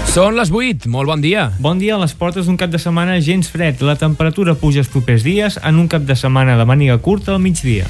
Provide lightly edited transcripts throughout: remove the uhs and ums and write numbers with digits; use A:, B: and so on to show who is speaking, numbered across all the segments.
A: Són les 8, molt bon dia.
B: Bon dia a les portes d'un cap de setmana gens fred. La temperatura puja els propers dies en un cap de setmana de màniga curta al migdia.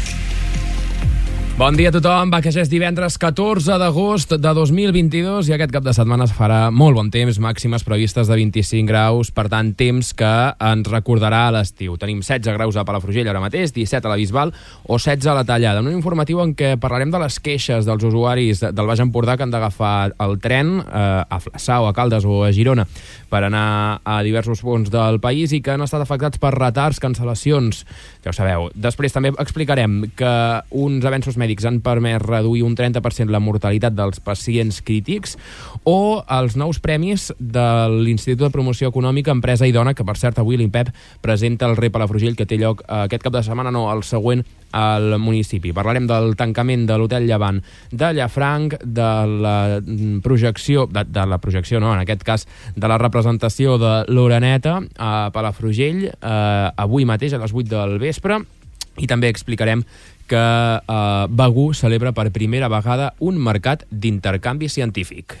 A: Bon dia a tothom, va que ja és divendres 14 d'agost de 2022 i aquest cap de setmana es farà molt bon temps, màximes previstes de 25 graus, per tant, temps que ens recordarà a l'estiu. Tenim 16 graus a Palafrugell ara mateix, 17 a la Bisbal o 16 a la Tallada. Un informatiu en què parlarem de les queixes dels usuaris del Baix Empordà que han d'agafar el tren a Flaçà o a Caldes o a Girona per anar a diversos punts del país i que han estat afectats per retards, cancel·lacions, ja ho sabeu. Després també explicarem que uns avenços mèdics han permès reduir un 30% la mortalitat dels pacients crítics o els nous premis de l'Institut de Promoció Econòmica Empresa i Dona, que per cert avui l'INPEP presenta el Rei Palafrugell, que té lloc aquest cap de setmana, no, el següent al municipi. Parlarem del tancament de l'Hotel Llevant de Llafranc, de la projecció, no, en aquest cas, de la representació de l'Oreneta a Palafrugell avui mateix a les 8 del vespre, i també explicarem que Begur celebra per primera vegada un mercat d'intercanvi científic.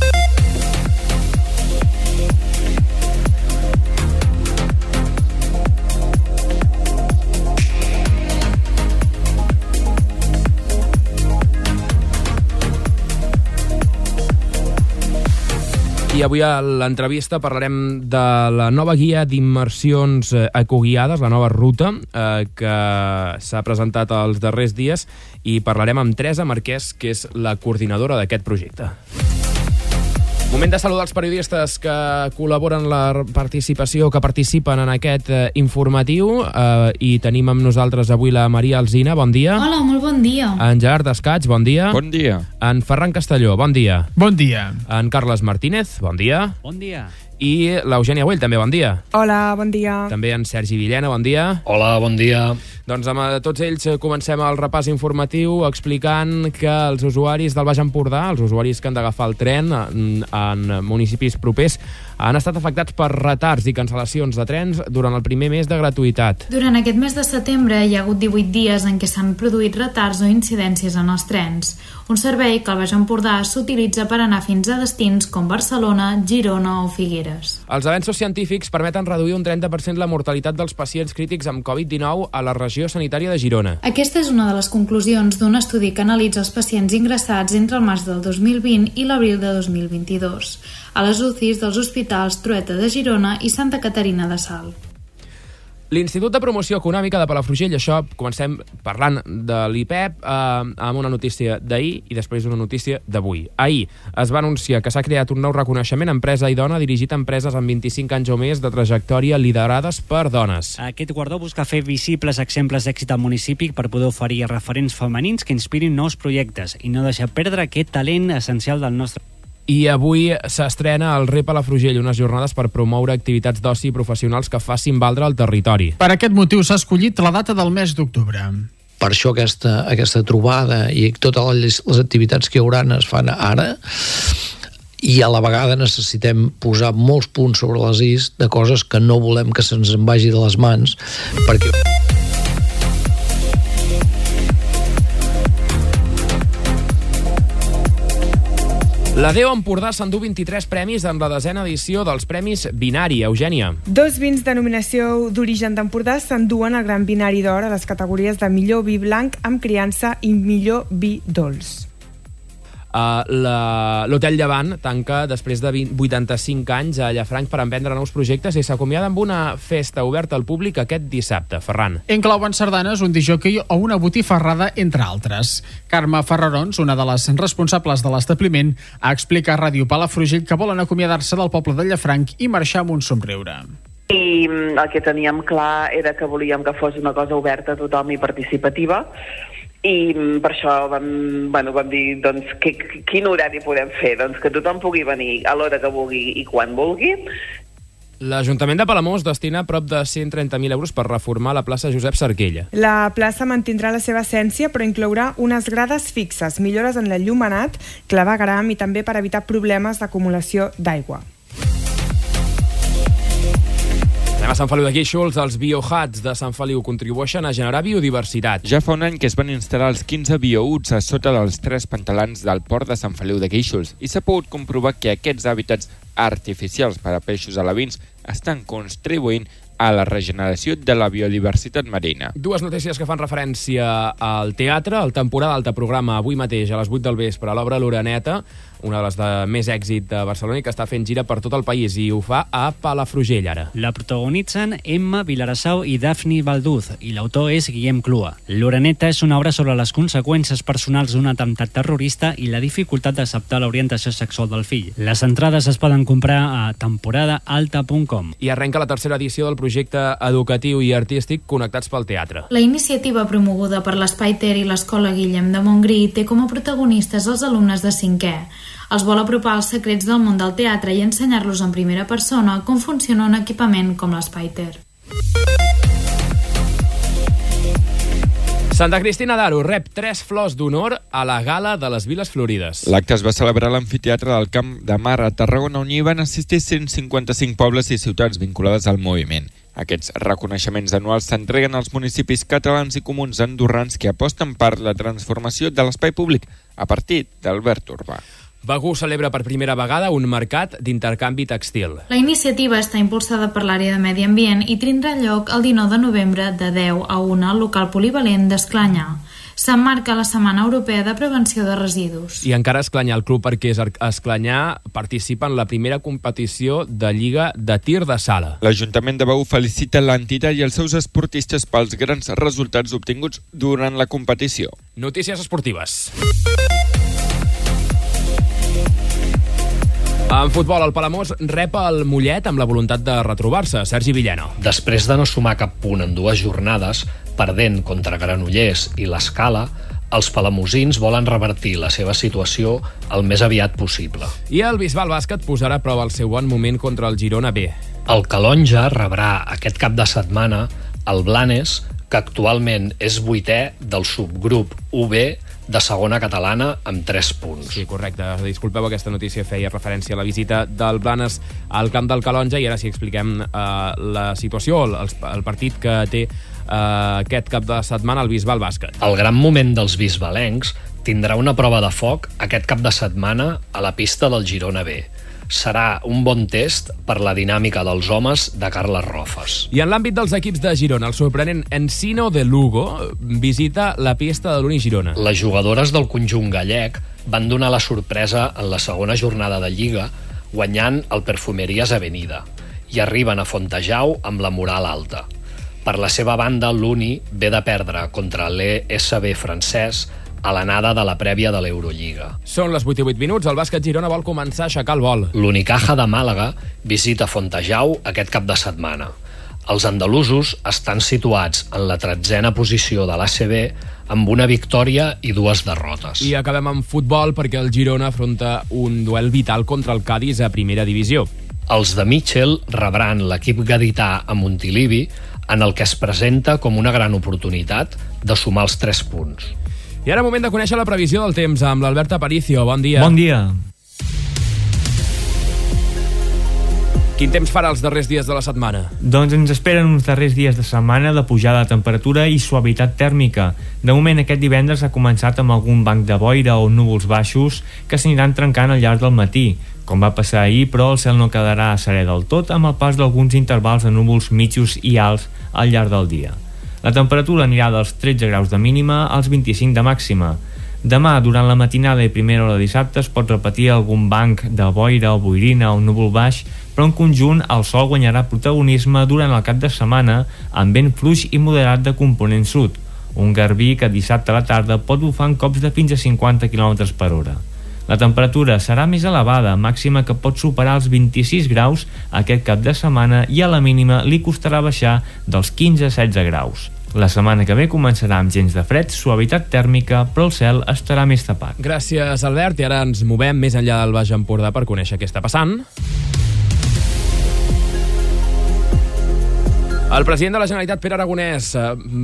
A: I avui a l'entrevista parlarem de la nova guia d'immersions ecoguiades, la nova ruta, que s'ha presentat els darrers dies, i parlarem amb Teresa Marquès, que és la coordinadora d'aquest projecte. Moment de saludar els periodistes que col·laboren la participació, que participen en aquest informatiu, i tenim amb nosaltres avui la Maria Alsina, bon dia.
C: Hola, molt bon dia.
A: En Gerard Escaig, bon dia.
D: Bon dia.
A: En Ferran Castelló, bon dia.
E: Bon dia.
A: En Carles Martínez, bon dia.
F: Bon dia.
A: I l'Eugènia Güell, també bon dia.
G: Hola, bon dia.
A: També en Sergi Villena, bon dia.
D: Hola, bon dia.
A: Doncs amb tots ells comencem el repàs informatiu explicant que els usuaris del Baix Empordà, els usuaris que han d'agafar el tren en municipis propers, han estat afectats per retards i cancel·lacions de trens durant el primer mes de gratuïtat.
C: Durant aquest mes de setembre hi ha hagut 18 dies en què s'han produït retards o incidències en els trens. Un servei que al Baix Empordà s'utilitza per anar fins a destins com Barcelona, Girona o Figueres.
A: Els avenços científics permeten reduir un 30% la mortalitat dels pacients crítics amb Covid-19 a la regió sanitària de Girona.
C: Aquesta és una de les conclusions d'un estudi que analitza els pacients ingressats entre el març del 2020 i l'abril de 2022 a les UCIs dels hospitals Trueta de Girona i Santa Caterina de Salt.
A: L'Institut de Promoció Econòmica de Palafrugell, això comencem parlant de l'IPEP amb una notícia d'ahir i després una notícia d'avui. Ahir es va anunciar que s'ha creat un nou reconeixement Empresa i Dona dirigit a empreses amb 25 anys o més de trajectòria liderades per dones.
F: Aquest guardó busca fer visibles exemples d'èxit al municipi per poder oferir referents femenins que inspirin nous projectes i no deixar perdre aquest talent essencial del nostre.
A: I avui s'estrena el Rei Palafrugell, unes jornades per promoure activitats d'oci professionals que facin valdre el territori.
E: Per aquest motiu s'ha escollit la data del mes d'octubre.
H: Per això aquesta trobada i totes les activitats que hi haurà es fan ara, i a la vegada necessitem posar molts punts sobre les is de coses que no volem que se'ns en vagi de les mans, perquè...
A: La Déu Empordà s'endú 23 premis en la 10a edició dels Premis Binari. Eugènia.
G: 2 vins de nominació d'origen d'Empordà s'enduen al Gran Binari d'Or a les categories de millor vi blanc amb criança i millor vi dolç.
A: L'Hotel Llevant tanca després de 85 anys a Llafranc per emprendre nous projectes i s'acomiada amb una festa oberta al públic aquest dissabte. Ferran.
E: Inclouen sardanes, un disjockey o una botifarrada, entre altres. Carme Ferrarons, una de les responsables de l'establiment, ha explicat a Ràdio Palafrugell que volen acomiadar-se del poble de Llafranc i marxar amb un somriure.
I: I el que teníem clar era que volíem que fos una cosa oberta a tothom i participativa, i per això vam dir doncs, quin horari podem fer, doncs que tothom pugui venir a l'hora que vulgui i quan vulgui.
A: L'Ajuntament de Palamós destina prop de 130.000 euros per reformar la plaça Josep Sarquella.
G: La plaça mantindrà la seva essència, però inclourà unes grades fixes, millores en l'enllumenat, clavegueram i també per evitar problemes d'acumulació d'aigua.
A: Anem a Sant Feliu de Guíxols. Els biohuts de Sant Feliu contribueixen a generar biodiversitat.
D: Ja fa un any que es van instal·lar els 15 biohuts a sota dels 3 pantalans del port de Sant Feliu de Guíxols i s'ha pogut comprovar que aquests hàbitats artificials per a peixos alevins estan contribuint a la regeneració de la biodiversitat marina.
A: Dues notícies que fan referència al teatre. El Temporada Alta programa avui mateix a les 8 del vespre a l'obra L'Oreneta, una de les de més èxit de Barcelona i que està fent gira per tot el país i ho fa a Palafrugell ara.
F: La protagonitzen Emma Vilarassau i Dafni Balduz i l'autor és Guillem Clua. L'Oreneta és una obra sobre les conseqüències personals d'un atemptat terrorista i la dificultat d'acceptar l'orientació sexual del fill. Les entrades es poden comprar a temporadaalta.com.
A: I arrenca la tercera edició del projecte educatiu i artístic Connectats pel Teatre.
C: La iniciativa promoguda per l'Espai Ter i l'Escola Guillem de Montgrí té com a protagonistes els alumnes de 5è. Els vol apropar als secrets del món del teatre i ensenyar-los en primera persona com funciona un equipament com l'Espai Ter.
A: Santa Cristina d'Aro rep 3 flors d'honor a la Gala de les Viles Florides.
D: L'acte es va celebrar a l'amfiteatre del Camp de Mar a Tarragona, on hi van assistir 155 pobles i ciutats vinculades al moviment. Aquests reconeixements anuals s'entreguen als municipis catalans i comuns andorrans que aposten per la transformació de l'espai públic a partir del verd urbà.
A: Begur celebra per primera vegada un mercat d'intercanvi textil.
C: La iniciativa està impulsada per l'àrea de Medi Ambient i tindrà lloc el 19 de novembre de 10 a 1 al local polivalent d'Esclanyà. S'emmarca la Setmana Europea de Prevenció de Residus.
A: I encara Esclanyà, el club perquè Esclanyà participa en la primera competició de Lliga de Tir de Sala.
D: L'Ajuntament de Begur felicita l'entitat i els seus esportistes pels grans resultats obtinguts durant la competició.
A: Notícies esportives. En futbol, el Palamós rep el Mollet amb la voluntat de retrobar-se. Sergi Villena.
J: Després de no sumar cap punt en 2 jornades, perdent contra Granollers i l'Escala, els palamosins volen revertir la seva situació el més aviat possible.
A: I el Bisbal Bàsquet posarà a prova el seu bon moment contra el Girona B.
J: El Calonja rebrà aquest cap de setmana el Blanes, que actualment és 8è del subgrup UB de segona catalana amb 3 punts.
A: Sí, correcte. Disculpeu, aquesta notícia feia referència a la visita del Blanes al camp del Calonja i ara sí expliquem la situació, el partit que té aquest cap de setmana el Bisbal Bàsquet.
J: El gran moment dels bisbalencs tindrà una prova de foc aquest cap de setmana a la pista del Girona B. Serà un bon test per la dinàmica dels homes de Carles Rofes.
A: I en l'àmbit dels equips de Girona, el sorprenent Encino de Lugo visita la pista de l'Uni Girona.
J: Les jugadores del conjunt gallec van donar la sorpresa en la segona jornada de Lliga, guanyant el Perfumeries Avenida, i arriben a Fontejau amb la moral alta. Per la seva banda, l'Uni ve de perdre contra l'ESB francès a l'anada de la prèvia de l'Eurolliga.
A: Són les 8 i 8 minuts, el bàsquet Girona vol començar a aixecar el vol.
J: L'Unicaja de Màlaga visita Fontejau aquest cap de setmana. Els andalusos estan situats en la 13a posició de l'ACB amb una victòria i 2 derrotes.
A: I acabem amb futbol perquè el Girona afronta un duel vital contra el Cádiz a primera divisió.
J: Els de Mitchell rebran l'equip gadità a Montilivi, en el que es presenta com una gran oportunitat de sumar els 3 punts.
A: I ara moment de conèixer la previsió del temps amb l'Albert Aparicio. Bon dia.
B: Bon dia.
A: Quin temps farà els darrers dies de la setmana?
B: Doncs ens esperen uns darrers dies de setmana de pujada de temperatura i suavitat tèrmica. De moment, aquest divendres ha començat amb algun banc de boira o núvols baixos que s'aniran trencant al llarg del matí. Com va passar ahir, però el cel no quedarà serè del tot amb el pas d'alguns intervals de núvols mitjos i alts al llarg del dia. La temperatura anirà dels 13 graus de mínima als 25 de màxima. Demà, durant la matinada i primera hora de dissabte, es pot repetir algun banc de boira o boirina o núvol baix, però en conjunt el sol guanyarà protagonisme durant el cap de setmana amb vent fluix i moderat de component sud. Un garbí que dissabte a la tarda pot bufar en cops de fins a 50 km per hora. La temperatura serà més elevada, màxima que pot superar els 26 graus aquest cap de setmana i a la mínima li costarà baixar dels 15 a 16 graus. La setmana que ve començarà amb gens de fred, suavitat tèrmica, però el cel estarà més tapat.
A: Gràcies, Albert, i ara ens movem més enllà del Baix Empordà per conèixer què està passant. El president de la Generalitat, Pere Aragonès,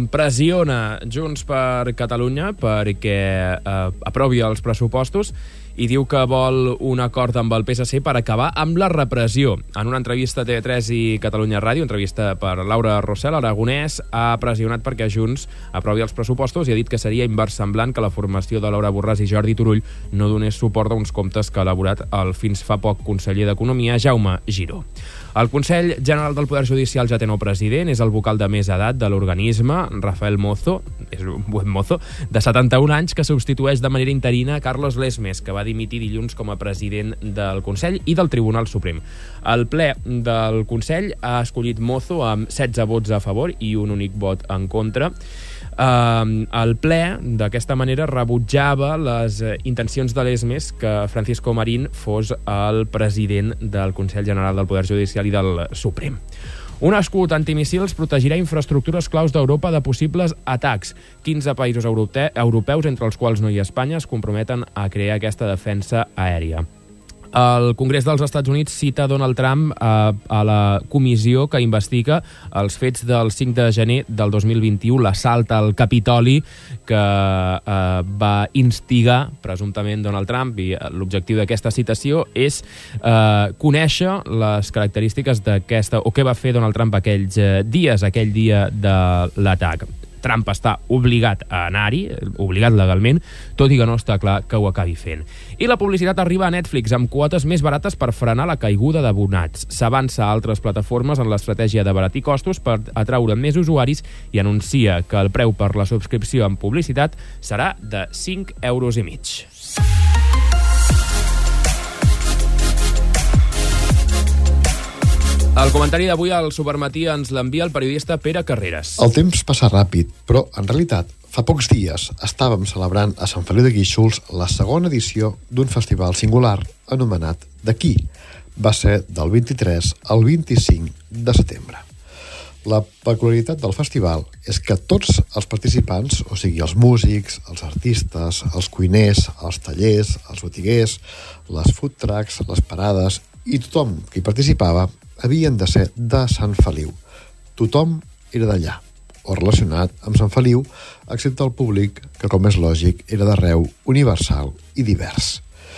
A: pressiona Junts per Catalunya perquè aprovi els pressupostos i diu que vol un acord amb el PSC per acabar amb la repressió. En una entrevista a TV3 i Catalunya Ràdio, entrevista per Laura Rossell, Aragonès ha pressionat perquè Junts aprovi els pressupostos i ha dit que seria inversemblant que la formació de Laura Borràs i Jordi Turull no donés suport a uns comptes que ha elaborat el fins fa poc conseller d'Economia, Jaume Giró. El Consell General del Poder Judicial ja té nou president, és el vocal de més edat de l'organisme, Rafael Mozo, és un buen mozo, de 71 anys, que substitueix de manera interina Carlos Lesmes, que va dimitir dilluns com a president del Consell i del Tribunal Suprem. El ple del Consell ha escollit Mozo amb 16 vots a favor i un únic vot en contra. El ple, d'aquesta manera, rebutjava les intencions de Lesmes que Francisco Marín fos el president del Consell General del Poder Judicial i del Suprem. Un escut antimissils protegirà infraestructures claus d'Europa de possibles atacs. 15 països europeus, entre els quals no hi ha Espanya, es comprometen a crear aquesta defensa aèria. El Congrés dels Estats Units cita Donald Trump a la comissió que investiga els fets del 5 de gener del 2021, l'assalt al Capitoli que va instigar presumptament Donald Trump, i l'objectiu d'aquesta citació és conèixer les característiques d'aquesta, o què va fer Donald Trump aquell dia de l'atac. Trump està obligat a anar-hi, obligat legalment, tot i que no està clar que ho acabi fent. I la publicitat arriba a Netflix amb quotes més barates per frenar la caiguda d'abonats. S'avança a altres plataformes en l'estratègia d'abaratir costos per atraure més usuaris i anuncia que el preu per la subscripció en publicitat serà de 5,5 €. El comentari d'avui al Supermatí ens l'envia el periodista Pere Carreras.
K: El temps passa ràpid, però en realitat fa pocs dies estàvem celebrant a Sant Feliu de Guíxols la segona edició d'un festival singular anomenat D'aquí. Va ser del 23 al 25 de setembre. La peculiaritat del festival és que tots els participants, o sigui, els músics, els artistes, els cuiners, els tallers, els botiguers, les food trucks, les parades i tothom que hi participava havien de ser de Sant Feliu. Tothom era d'allà, o relacionat amb Sant Feliu, excepte el públic, que, com és lògic, era d'arreu, universal i divers.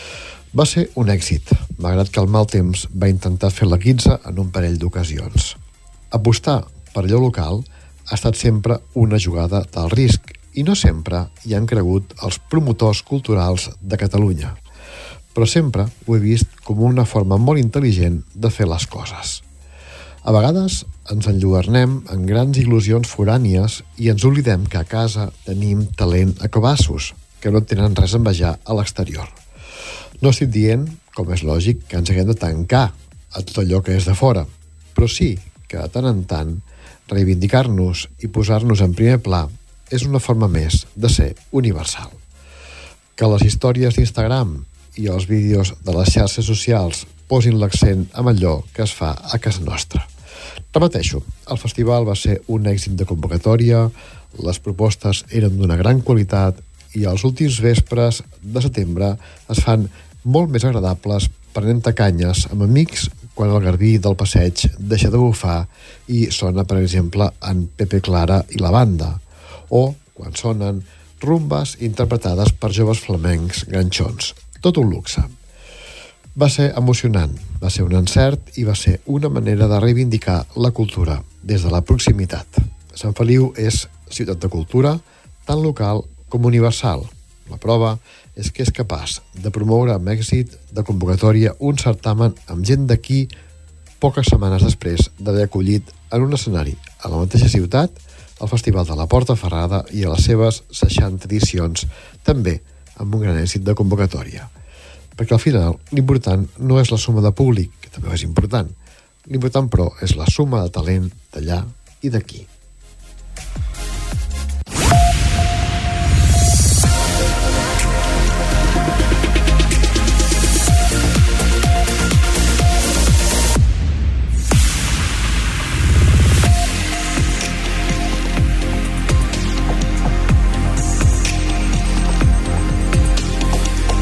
K: Va ser un èxit, malgrat que el mal temps va intentar fer la guitza en un parell d'ocasions. Apostar per allò local ha estat sempre una jugada d'alt risc i no sempre hi han cregut els promotors culturals de Catalunya. Però sempre ho he vist com una forma molt intel·ligent de fer les coses. A vegades ens enlluernem en grans il·lusions forànies i ens oblidem que a casa tenim talent a cabassos, que no tenen res a envejar a l'exterior. No estic dient, com és lògic, que ens haguem de tancar a tot allò que és de fora, però sí que de tant en tant reivindicar-nos i posar-nos en primer pla és una forma més de ser universal. Que les històries d'Instagram i els vídeos de les xarxes socials posin l'accent en allò que es fa a casa nostra. Repeteixo, el festival va ser un èxit de convocatòria, les propostes eren d'una gran qualitat i els últims vespres de setembre es fan molt més agradables prenent canyes amb amics quan el garbí del passeig deixa de bufar i sona, per exemple, en Pepe Clara i la banda, o quan sonen rumbes interpretades per joves flamencs ganxons. Tot un luxe. Va ser emocionant, va ser un encert i va ser una manera de reivindicar la cultura des de la proximitat. Sant Feliu és ciutat de cultura, tant local com universal. La prova és que és capaç de promoure amb èxit de convocatòria un certamen amb gent d'aquí poques setmanes després d'haver acollit en un escenari a la mateixa ciutat el Festival de la Porta Ferrada i a les seves 60 edicions, també amb un gran èxit de convocatòria. Perquè al final l'important no és la suma de públic, que també és important. L'important, però, és la suma de talent d'allà i d'aquí.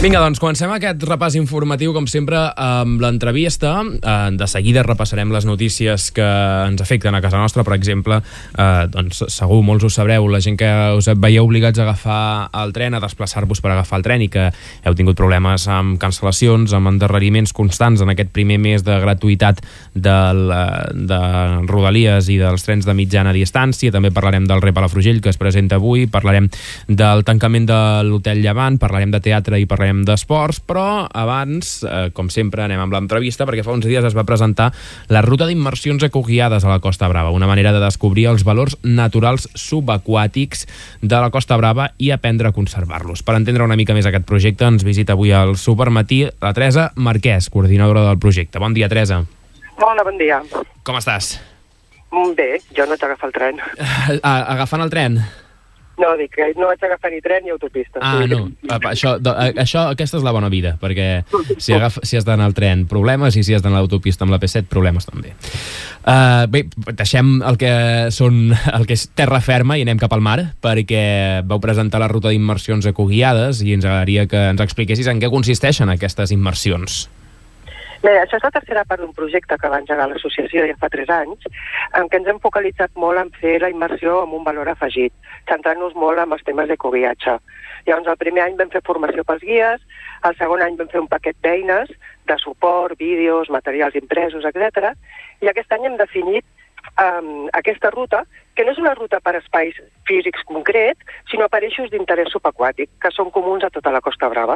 A: Vinga, doncs comencem aquest repàs informatiu, com sempre, amb l'entrevista. De seguida repassarem les notícies que ens afecten a casa nostra. Per exemple, doncs segur molts ho sabreu, la gent que us veieu obligats a agafar el tren, a desplaçar-vos per agafar el tren i que heu tingut problemes amb cancel·lacions, amb endarreriments constants en aquest primer mes de gratuïtat de Rodalies i dels trens de mitjana distància. També parlarem del Rei Palafrugell, que es presenta avui, parlarem del tancament de l'Hotel Llevant, parlarem de teatre i parlarem d'esports, però abans, com sempre, anem amb l'entrevista, perquè fa uns dies es va presentar la ruta d'immersions ecoguiades a la Costa Brava, una manera de descobrir els valors naturals subaquàtics de la Costa Brava i aprendre a conservar-los. Per entendre una mica més aquest projecte, ens visita avui al Supermatí la Teresa Marquès, coordinadora del projecte. Bon dia, Teresa.
L: Hola, bon dia.
A: Com estàs?
L: Bé, jo no haig d'agafar el tren.
A: Agafant el tren?
L: No, dic que no vaig agafar ni tren ni autopista.
A: No. Aquesta és la bona vida, perquè si has d'anar al tren, problemes, i si has d'anar a l'autopista amb la P7, problemes també. Bé, deixem el que és terra ferma i anem cap al mar, perquè vau presentar la ruta d'immersions ecoguiades i ens agradaria que ens expliquessis en què consisteixen aquestes immersions.
L: Bé, això és la tercera part d'un projecte que va engegar l'associació ja fa 3 anys, en què ens hem focalitzat molt en fer la immersió amb un valor afegit, centrant-nos molt en els temes d'ecoguiatge. Llavors, el primer any vam fer formació pels guies, el segon any vam fer un paquet d'eines, de suport, vídeos, materials impresos, etc. I aquest any hem definit aquesta ruta, que no és una ruta per espais físics concrets, sinó per eixos d'interès subaquàtic, que són comuns a tota la Costa Brava.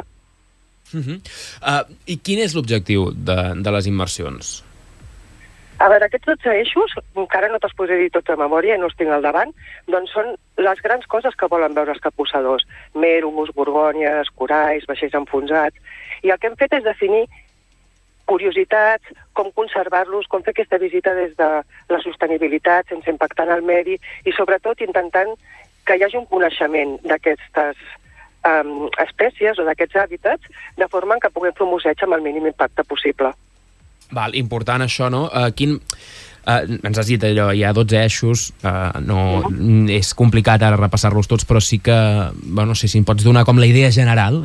A: I quin és l'objectiu de les immersions?
L: A veure, aquests 12 eixos, encara no te'ls podré dir tots de memòria i no els tinc al davant, doncs són les grans coses que volen veure els capbussadors. Mèrums, gorgònies, coralls, vaixells enfonsats. I el que hem fet és definir curiositats, com conservar-los, com fer aquesta visita des de la sostenibilitat, sense impactar en el medi, i sobretot intentant que hi hagi un coneixement d'aquestes espècies o d'aquests hàbitats, de forma que puguem fer un musseig amb el mínim impacte possible.
A: Important això, no? Ens has dit allò, hi ha 12 eixos, és complicat ara repassar-los tots, però sí que, no sé si em pots donar com la idea general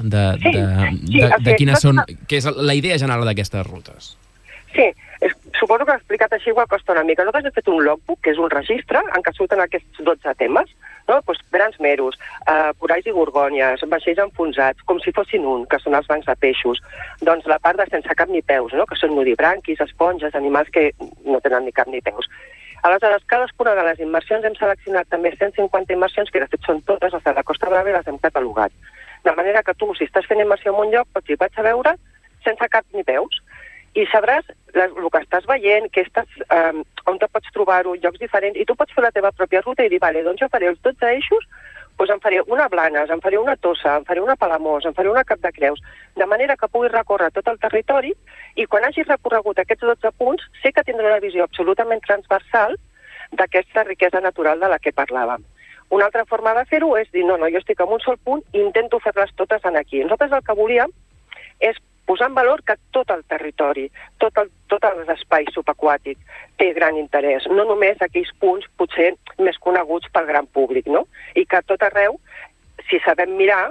A: de quines són, què és la idea general d'aquestes rutes.
L: Sí, suposo que l'he explicat així igual costa una mica. Nosaltres hem fet un logbook, que és un registre, en què surten aquests 12 temes, no? Doncs grans meros, coralls i gorgònies, vaixells enfonsats, com si fossin que són els bancs de peixos. Doncs la part de sense cap ni peus, no? Que són nudibranquis, esponges, animals que no tenen ni cap ni peus. Aleshores, cadascuna de les immersions hem seleccionat també 150 immersions, que de fet són totes les de la Costa Brava, i les hem catalogat. De manera que tu, si estàs fent immersió en un lloc, pots ir a veure sense cap ni peus, i sabràs el que estàs veient, on te pots trobar-ho, llocs diferents, i tu pots fer la teva pròpia ruta i dir, vale, doncs jo faré els 12 eixos, doncs em faré una Blanes, em faré una Tossa, em faré una Palamós, em faré una Cap de Creus, de manera que pugui recórrer tot el territori, i quan hagis recorregut aquests 12 punts, sé que tindré una visió absolutament transversal d'aquesta riquesa natural de la que parlàvem. Una altra forma de fer-ho és dir, no, jo estic en un sol punt i intento fer-les totes aquí. Nosaltres el que volíem és posar en valor que tot el territori, tot l'espai subaquàtic té gran interès, no només aquells punts potser més coneguts pel gran públic, no? I que a tot arreu, si sabem mirar,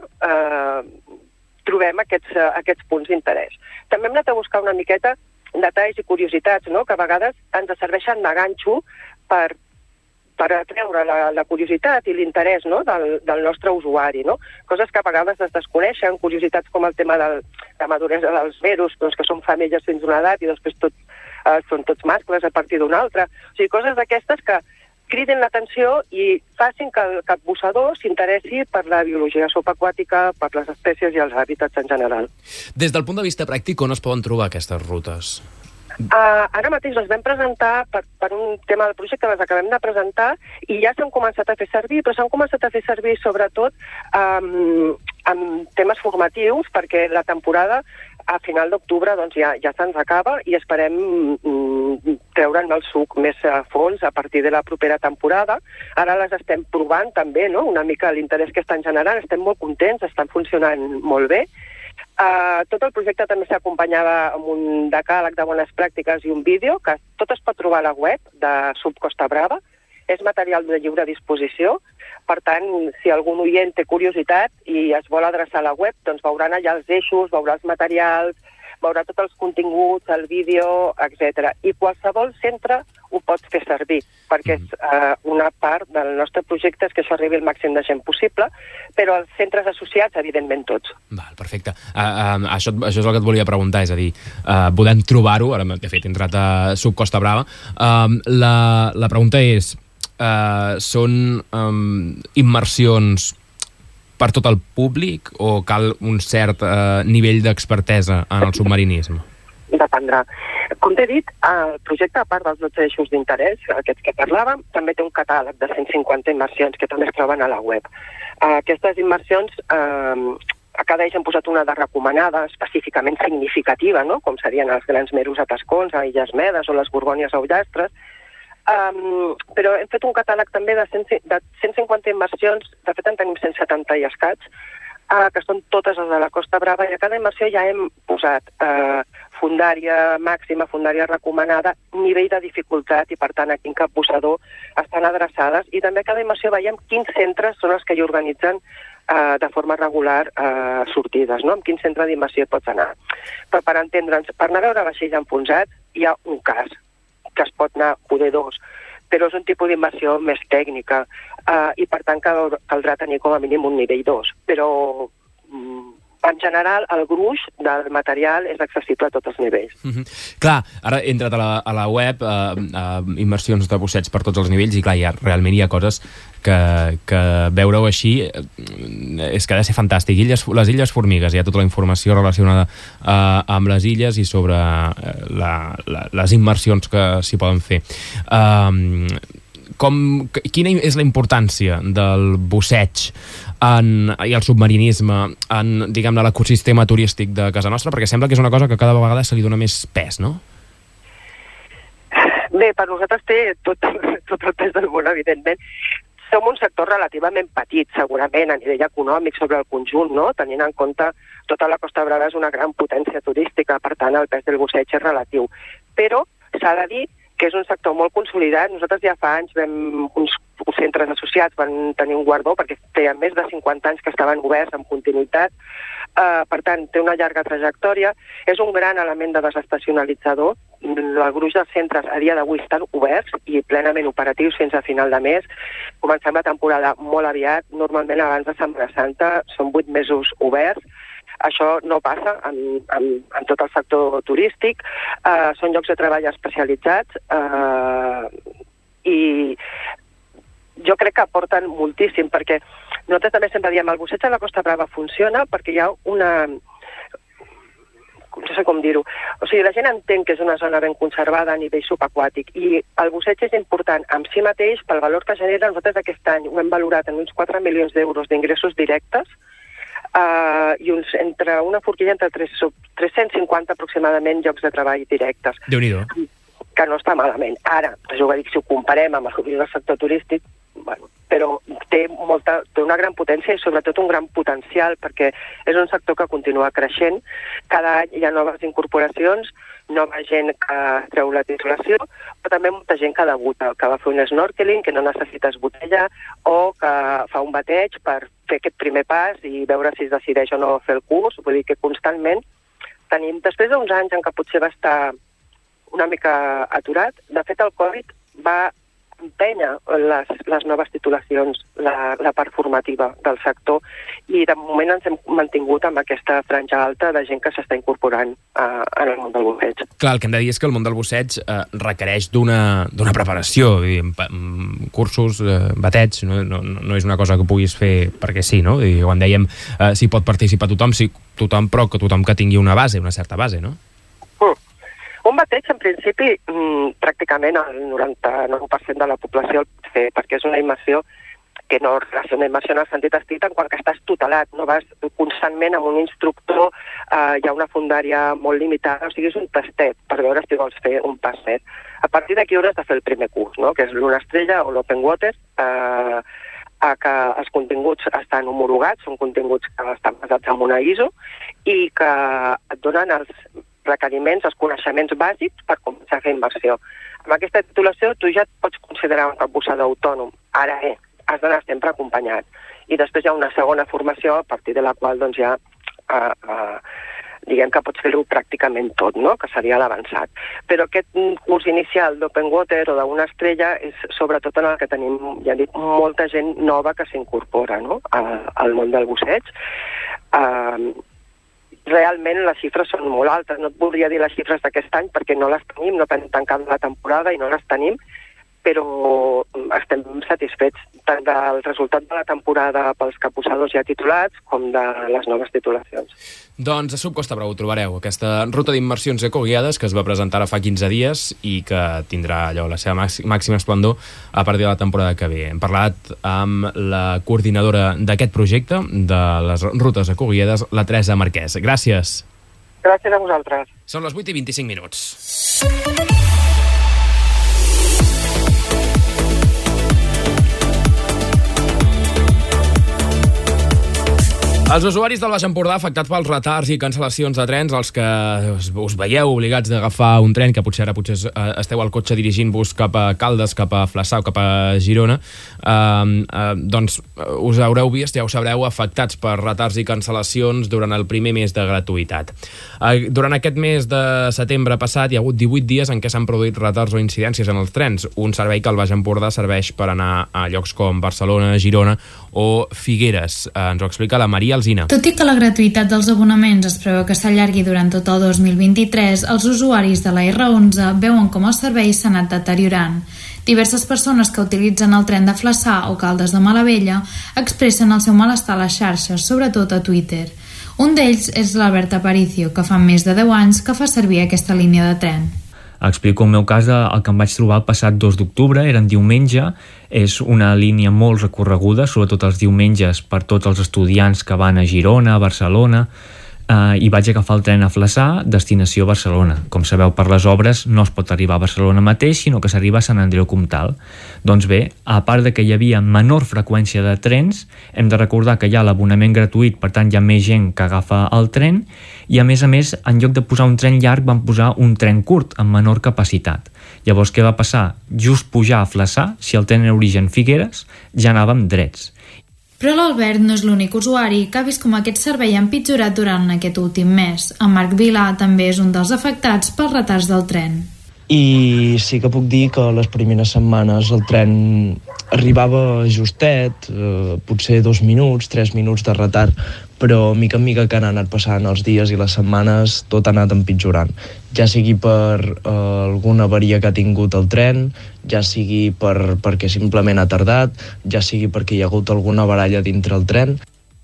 L: trobem aquests punts d'interès. També hem anat a buscar una miqueta detalls i curiositats, no? Que a vegades ens serveixen de ganxo per atreure la curiositat i l'interès, no? del nostre usuari, no? Coses que a vegades es desconeixen, curiositats com el tema de la maduresa dels meros, doncs, que són femelles fins a una edat i després són tots mascles a partir d'una altra. O sigui, coses d'aquestes que cridin l'atenció i facin que el capbussador s'interessi per la biologia subaquàtica, per les espècies i els hàbitats en general.
A: Des del punt de vista pràctic, on es poden trobar aquestes rutes?
L: Ara mateix les vam presentar per un tema del projecte, les acabem de presentar i ja s'han començat a fer servir, però s'han començat a fer servir sobretot amb temes formatius, perquè la temporada a final d'octubre doncs, ja se'ns acaba i esperem treure'n el suc més a fons a partir de la propera temporada. Ara les estem provant també, no? Una mica l'interès que estan generant, estem molt contents, estan funcionant molt bé. Tot el projecte també s'acompanyava amb un decàleg de bones pràctiques i un vídeo que tot es pot trobar a la web de Subcosta Brava. és material de lliure disposició, per tant, si algun oient té curiositat i es vol adreçar a la web, doncs veuran allà els eixos, veurà els materials, veurà tots els continguts, el vídeo, etc. I qualsevol centre ho pot fer servir, perquè és una part del nostre projecte és que això arribi al màxim de gent possible, però els centres associats, evidentment, tots.
A: Val, perfecte. Això és el que et volia preguntar, és a dir, podem trobar-ho, ara de fet he entrat a Subcosta Brava. La pregunta és, són immersions per tot el públic o cal un cert nivell d'expertesa en el submarinisme?
L: Dependrà. Com t'he dit, el projecte, a part dels 12 eixos d'interès, aquests que parlàvem, també té un catàleg de 150 immersions que també es troben a la web. Aquestes immersions, a cada eix hem posat una de recomanada, específicament significativa, no? Com serien els grans meros a Tascons, a Illes Medes o les Gorgònies a Ullastres, però hem fet un catàleg també de 150 immersions, de fet en tenim 170 i escaig, que són totes les de la Costa Brava, i a cada immersió ja hem posat fundària màxima, fundària recomanada, nivell de dificultat, i per tant a quin capbussador estan adreçades, i també a cada immersió veiem quins centres són els que hi organitzen de forma regular sortides, no? En quin centre d'immersió pots anar. Però per entendre'ns, per anar a veure vaixells enfonsats hi ha un cas, que es pot anar poder dos, però és un tipus d'immersió més tècnica i per tant caldrà tenir com a mínim un nivell 2, però en general el gruix del material és accessible a tots els nivells.
A: Clar, ara he entrat a la web, immersions de busseig per tots els nivells, i clar, realment hi ha coses que veure-ho així és que ha de ser fantàstic. Les Illes Formigues, hi ha tota la informació relacionada amb les illes i sobre les immersions que s'hi poden fer. Quina és la importància del busseig i el submarinisme en, diguem-ne, l'ecosistema turístic de casa nostra? Perquè sembla que és una cosa que cada vegada se li dona més pes, no?
L: Bé, per nosaltres té tot el pes del món, evidentment. Som un sector relativament petit, segurament, a nivell econòmic sobre el conjunt, no? Tenint en compte tota la Costa Brava és una gran potència turística, per tant el pes del busseig és relatiu. Però s'ha de dir que és un sector molt consolidat. Nosaltres ja fa anys uns centres associats van tenir un guardó perquè feien més de 50 anys que estaven oberts amb continuïtat. Per tant, té una llarga trajectòria. És un gran element de desestacionalitzador. El gruix dels centres a dia d'avui estan oberts i plenament operatius fins a final de mes. Comencem la temporada molt aviat. Normalment abans de Setmana Santa són 8 mesos oberts. Això no passa en tot el sector turístic. Són llocs de treball especialitzats i jo crec que aporten moltíssim, perquè nosaltres també sempre diem el busseig a la Costa Brava funciona perquè hi ha una... no sé com dir-ho. O sigui, la gent entén que és una zona ben conservada a nivell subaquàtic i el busseig és important en si mateix pel valor que genera. Nosaltres aquest any ho hem valorat en uns 4 milions d'euros d'ingressos directes i entre una forquilla entre 350 aproximadament llocs de treball directes.
A: Déu-n'hi-do.
L: Que no està malament. Ara, jo ho dic, si ho comparem amb el sector turístic, bueno, però té una gran potència i sobretot un gran potencial perquè és un sector que continua creixent. Cada any hi ha noves incorporacions, nova gent que treu la titulació, però també molta gent que debuta, que va fer un snorkeling, que no necessites botella, o que fa un bateig per fer aquest primer pas i veure si es decideix o no fer el curs. Vull dir que constantment tenim, després d'uns anys en què potser va estar una mica aturat, de fet el Covid va empènyer les noves titulacions, la part formativa del sector, i de moment ens hem mantingut amb aquesta franja alta de gent que s'està incorporant en el món del busseig.
A: Clar, el que hem de dir és que el món del busseig requereix d'una preparació, cursos, bateig, no és una cosa que puguis fer perquè sí, no? I quan dèiem si pot participar tothom, però que tothom que tingui una base, una certa base, no?
L: Un bateig, en principi, pràcticament el 99% de la població el pot fer, perquè és una immersió que no relaciona immersió en el sentit estricte en quant que estàs tutelat, no vas constantment amb un instructor, hi ha una fundària molt limitada, o sigui, és un tastet per veure si vols fer un passet. A partir d'aquí hauràs de fer el primer curs, no? Que és l'Una Estrella o l'Open Water, que els continguts estan homologats, són continguts que estan basats en una ISO i que et donen els requeriments, els coneixements bàsics per començar a fer inversió. Amb aquesta titulació tu ja et pots considerar un capbussador autònom. Ara has d'anar sempre acompanyat. I després hi ha una segona formació a partir de la qual doncs, ja diguem que pots fer-ho pràcticament tot, no? Que seria l'avançat. Però aquest curs inicial d'Open Water o d'una estrella és sobretot en el que tenim, ja dic, molta gent nova que s'incorpora, no? Al món del busseig. Realment les xifres són molt altes. No et voldria dir les xifres d'aquest any perquè no les tenim, no hem tancat la temporada i no les tenim, però estem satisfets tant del resultat de la temporada pels capbussadors ja titulats com de les noves titulacions.
A: Doncs a Subcosta Brava ho trobareu, aquesta ruta d'immersions ecoguiades que es va presentar fa 15 dies i que tindrà allò la seva màxima esplendor a partir de la temporada que ve. Hem parlat amb la coordinadora d'aquest projecte, de les rutes ecoguiades, la Teresa Marquès. Gràcies.
L: Gràcies a vosaltres.
A: Són les 8:25 minuts. Els usuaris del Baix Empordà afectats pels retards i cancel·lacions de trens, els que us veieu obligats d'agafar un tren, que potser esteu al cotxe dirigint-vos cap a Caldes, cap a Flaçà o cap a Girona, doncs us haureu vist, ja ho sabreu, afectats per retards i cancel·lacions durant el primer mes de gratuïtat. Durant aquest mes de setembre passat hi ha hagut 18 dies en què s'han produït retards o incidències en els trens, un servei que el Baix Empordà serveix per anar a llocs com Barcelona, Girona o Figueres. Ens ho explica la Maria Alsina.
C: Tot i que la gratuïtat dels abonaments es preveu que s'allargui durant tot el 2023, els usuaris de la R11 veuen com el servei s'ha anat deteriorant. Diverses persones que utilitzen el tren de Flaçà o Caldes de Malavella expressen el seu malestar a les xarxes, sobretot a Twitter. Un d'ells és l'Albert Aparicio, que fa més de 10 anys que fa servir aquesta línia de tren.
B: Explico el meu cas, el que em vaig trobar el passat 2 d'octubre, era en diumenge, és una línia molt recorreguda, sobretot els diumenges per tots els estudiants que van a Girona, a Barcelona, i vaig agafar el tren a Flaçà, destinació Barcelona. Com sabeu, per les obres no es pot arribar a Barcelona mateix, sinó que s'arriba a Sant Andreu Comtal. Doncs bé, a part de que hi havia menor freqüència de trens, hem de recordar que hi ha l'abonament gratuït, per tant hi ha més gent que agafa el tren, i a més, en lloc de posar un tren llarg van posar un tren curt, amb menor capacitat. Llavors, què va passar? Just pujar a Flaçà, si el tren era origen Figueres, ja anàvem drets.
C: Però l'Albert no és l'únic usuari que ha vist com aquest servei ha empitjorat durant aquest últim mes. En Marc Vilà també és un dels afectats pels retards del tren.
M: I sí que puc dir que les primeres setmanes el tren arribava justet, potser 2 minuts, 3 minuts de retard, però mica en mica que han anat passant els dies i les setmanes tot ha anat empitjorant. Ja sigui per alguna avaria que ha tingut el tren, ja sigui perquè simplement ha tardat, ja sigui perquè hi ha hagut alguna baralla dintre el tren.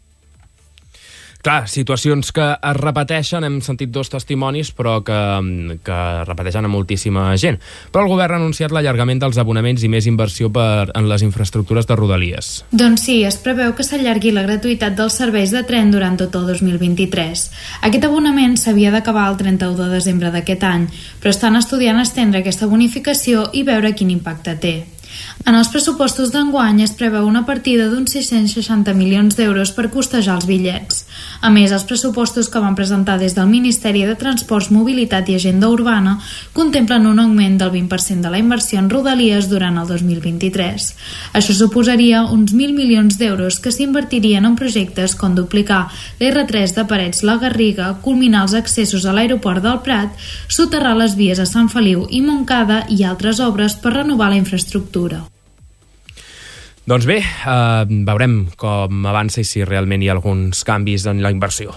A: Clar, situacions que es repeteixen, hem sentit 2 testimonis, però que repeteixen a moltíssima gent. Però el govern ha anunciat l'allargament dels abonaments i més inversió en les infraestructures de Rodalies.
C: Doncs sí, es preveu que s'allargui la gratuïtat dels serveis de tren durant tot el 2023. Aquest abonament s'havia d'acabar el 31 de desembre d'aquest any, però estan estudiant estendre aquesta bonificació i veure quin impacte té. En els pressupostos d'enguany es preveu una partida d'uns 660 milions d'euros per costejar els bitllets. A més, els pressupostos que van presentar des del Ministeri de Transports, Mobilitat i Agenda Urbana contemplen un augment del 20% de la inversió en Rodalies durant el 2023. Això suposaria uns 1.000 milions d'euros que s'invertirien en projectes com duplicar l'R3 de Parets la Garriga, culminar els accessos a l'aeroport del Prat, soterrar les vies a Sant Feliu i Montcada i altres obres per renovar la infraestructura.
A: Doncs bé, veurem com avança i si realment hi ha alguns canvis en la inversió.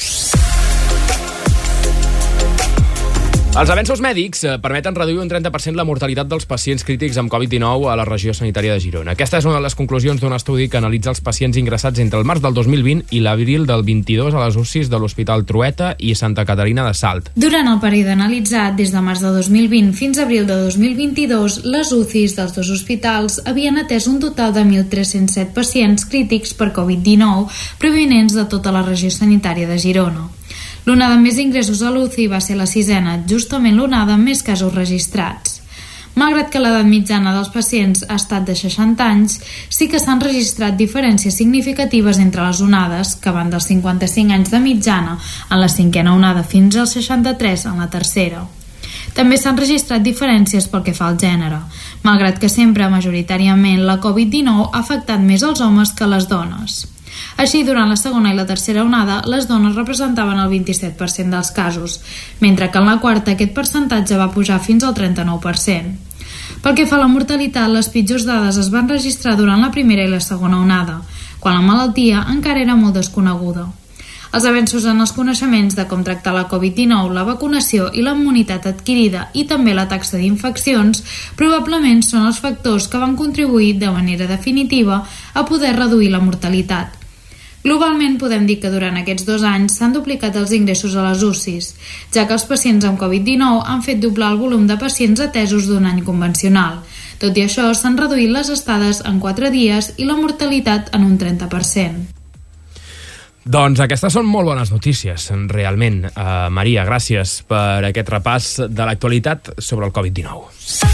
A: Els avenços mèdics permeten reduir un 30% la mortalitat dels pacients crítics amb Covid-19 a la regió sanitària de Girona. Aquesta és una de les conclusions d'un estudi que analitza els pacients ingressats entre el març del 2020 i l'abril del 22 a les UCIs de l'Hospital Trueta i Santa Caterina de Salt.
C: Durant el període analitzat, des de març de 2020 fins a abril de 2022, les UCIs dels 2 hospitals havien atès un total de 1.307 pacients crítics per Covid-19 provinents de tota la regió sanitària de Girona. L'onada amb més ingressos a l'UCI va ser la 6ena, justament l'onada amb més casos registrats. Malgrat que l'edat mitjana dels pacients ha estat de 60 anys, sí que s'han registrat diferències significatives entre les onades, que van dels 55 anys de mitjana en la 5a onada fins als 63 en la tercera. També s'han registrat diferències pel que fa al gènere, malgrat que sempre majoritàriament la Covid-19 ha afectat més els homes que les dones. Així, durant la segona i la tercera onada, les dones representaven el 27% dels casos, mentre que en la quarta aquest percentatge va pujar fins al 39%. Pel que fa a la mortalitat, les pitjors dades es van registrar durant la primera i la segona onada, quan la malaltia encara era molt desconeguda. Els avenços en els coneixements de com tractar la Covid-19, la vacunació i la immunitat adquirida i també la taxa d'infeccions probablement són els factors que van contribuir de manera definitiva a poder reduir la mortalitat. Globalment podem dir que durant aquests 2 anys s'han duplicat els ingressos a les UCIs, ja que els pacients amb Covid-19 han fet doblar el volum de pacients atesos d'un any convencional. Tot i això, s'han reduït les estades en 4 dies i la mortalitat en un 30%.
A: Doncs aquestes són molt bones notícies, realment. Maria, gràcies per aquest repàs de l'actualitat sobre el Covid-19.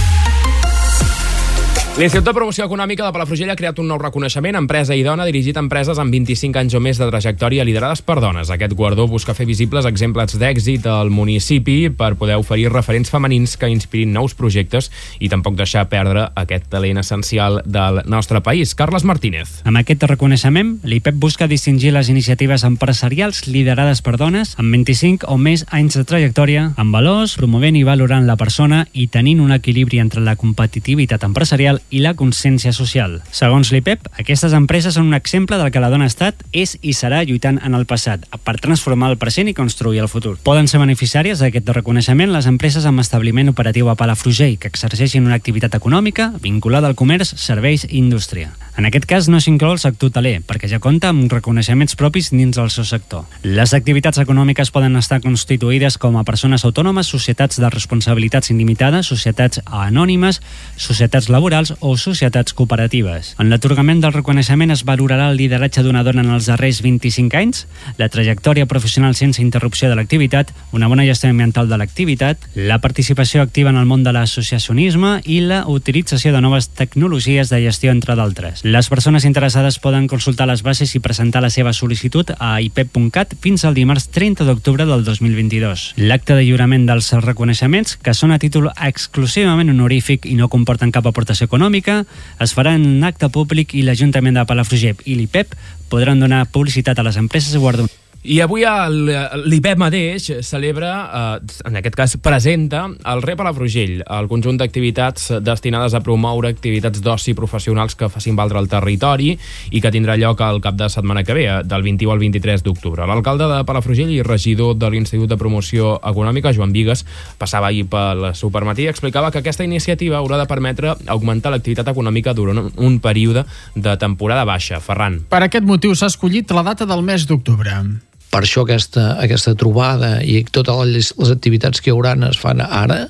A: L'Institut de Promoció Econòmica de Palafrugell ha creat un nou reconeixement Empresa i Dona dirigit a empreses amb 25 anys o més de trajectòria liderades per dones. Aquest guardó busca fer visibles exemples d'èxit al municipi per poder oferir referents femenins que inspirin nous projectes i tampoc deixar perdre aquest talent essencial del nostre país. Carles Martínez.
F: Amb aquest reconeixement, l'IPEP busca distingir les iniciatives empresarials liderades per dones amb 25 o més anys de trajectòria, amb valors, promovent i valorant la persona i tenint un equilibri entre la competitivitat empresarial i la consciència social. Segons l'IPEP, aquestes empreses són un exemple del que la dona ha estat, és i serà lluitant en el passat per transformar el present i construir el futur. Poden ser beneficiàries d'aquest reconeixement les empreses amb establiment operatiu a Palafrugell que exerceixin una activitat econòmica vinculada al comerç, serveis i indústria. En aquest cas no s'inclou el sector hoteler, perquè ja compta amb reconeixements propis dins del seu sector. Les activitats econòmiques poden estar constituïdes com a persones autònomes, societats de responsabilitats il·limitades, societats anònimes, societats laborals o societats cooperatives. En l'atorgament del reconeixement es valorarà el lideratge d'una dona en els darrers 25 anys, la trajectòria professional sense interrupció de l'activitat, una bona gestió ambiental de l'activitat, la participació activa en el món de l'associacionisme i la utilització de noves tecnologies de gestió, entre d'altres. Les persones interessades poden consultar les bases i presentar la seva sol·licitud a ipep.cat fins al dimarts 30 d'octubre del 2022. L'acte de lliurament dels reconeixements, que són a títol exclusivament honorífic i no comporten cap aportació econòmica, es farà en un acte públic i l'Ajuntament de Palafrugell i l'IPEP podran donar publicitat a les empreses guardonades.
A: I avui l'IPEP mateix celebra, en aquest cas presenta, el Re Palafrugell, el conjunt d'activitats destinades a promoure activitats d'oci professionals que facin valdre el territori i que tindrà lloc al cap de setmana que ve, del 21 al 23 d'octubre. L'alcalde de Palafrugell i regidor de l'Institut de Promoció Econòmica, Joan Vigues, passava ahir pel Supermatí i explicava que aquesta iniciativa haurà de permetre augmentar l'activitat econòmica durant un període de temporada baixa. Ferran.
E: Per aquest motiu s'ha escollit la data del mes d'octubre.
H: Per això aquesta trobada i totes les activitats que hi haurà es fan ara,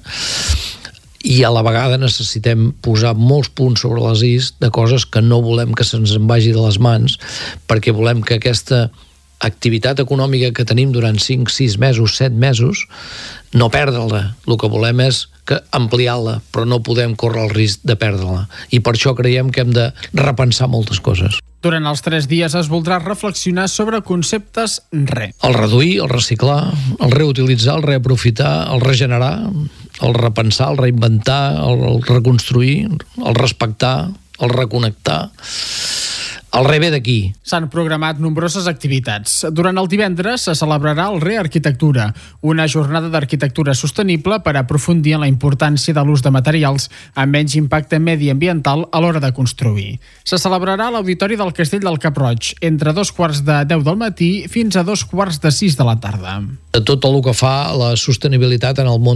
H: i a la vegada necessitem posar molts punts sobre les is de coses que no volem que se'ns en vagi de les mans, perquè volem que aquesta activitat econòmica que tenim durant 5, 6 mesos, 7 mesos, no perdre-la. El que volem és ampliar-la, però no podem córrer el risc de perdre-la. I per això creiem que hem de repensar moltes coses.
E: Durant els 3 dies es voldrà reflexionar sobre conceptes re.
H: El reduir, el reciclar, el reutilitzar, el reaprofitar, el regenerar, el repensar, el reinventar, el reconstruir, el respectar, el reconnectar. El re ve d'aquí.
E: S'han programat nombroses activitats. Durant el divendres se celebrarà el Rearquitectura, una jornada d'arquitectura sostenible per aprofundir en la importància de l'ús de materials amb menys impacte mediambiental a l'hora de construir. Se celebrarà a l'Auditori del Castell del Cap-roig entre 2:45 del matí fins a 2:45 de la tarda.
H: De tot el que fa la sostenibilitat en el món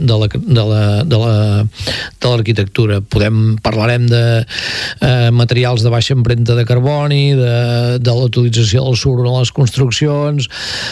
H: de l'arquitectura. Parlarem de materials de baixa empremta de carboni, de la utilització del suro en les construccions,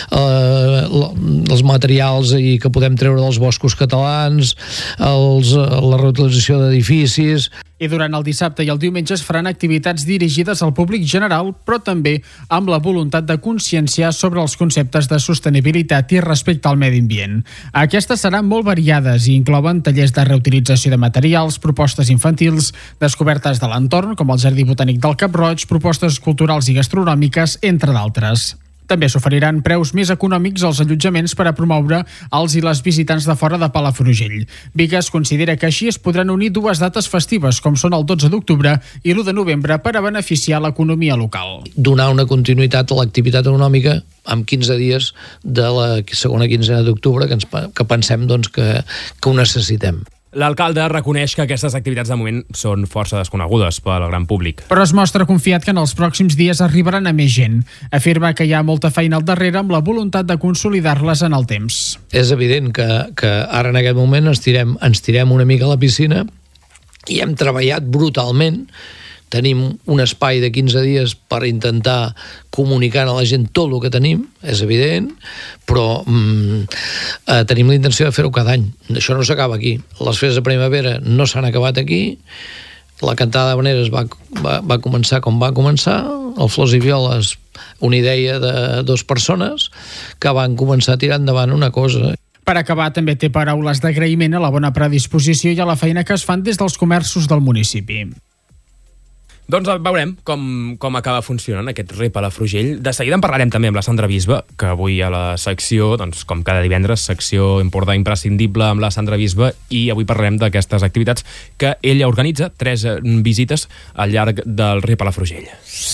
H: els materials que podem treure dels boscos catalans, la reutilització d'edificis.
E: I durant el dissabte i el diumenge es faran activitats dirigides al públic general, però també amb la voluntat de conscienciar sobre els conceptes de sostenibilitat i respecte al medi ambient. Aquestes seran molt variades i inclouen tallers de reutilització de materials, propostes infantils, descobertes de l'entorn, com el Jardí Botànic del Cap Roig, propostes culturals i gastronòmiques, entre d'altres. També s'oferiran preus més econòmics als allotjaments per a promoure els i les visitants de fora de Palafrugell. Bigues considera que així es podran unir dues dates festives, com són el 12 d'octubre i l'1 de novembre, per a beneficiar l'economia local.
H: Donar una continuïtat a l'activitat econòmica amb 15 dies de la segona quinzena d'octubre que pensem doncs, que ho necessitem.
A: L'alcalde reconeix que aquestes activitats de moment són força desconegudes pel gran públic.
E: Però es mostra confiat que en els pròxims dies arribaran a més gent. Afirma que hi ha molta feina al darrere amb la voluntat de consolidar-les en el temps.
H: És evident que ara en aquest moment ens tirem una mica a la piscina i hem treballat brutalment. Tenim un espai de 15 dies per intentar comunicar a la gent tot el que tenim, és evident, però tenim la intenció de fer-ho cada any. Això no s'acaba aquí. Les festes de primavera no s'han acabat aquí, la cantada d'habaneres va començar com va començar, el Flors i Violes, una idea de 2 persones que van començar a tirar endavant una cosa.
E: Per acabar, també té paraules d'agraïment a la bona predisposició i a la feina que es fan des dels comerços del municipi.
A: Doncs veurem com acaba funcionant aquest Re Palafrugell. De seguida en parlarem també amb la Sandra Bisbe, que avui a la secció, doncs, com cada divendres, secció Empordà imprescindible amb la Sandra Bisbe, i avui parlarem d'aquestes activitats que ella organitza, 3 visites al llarg del Re Palafrugell.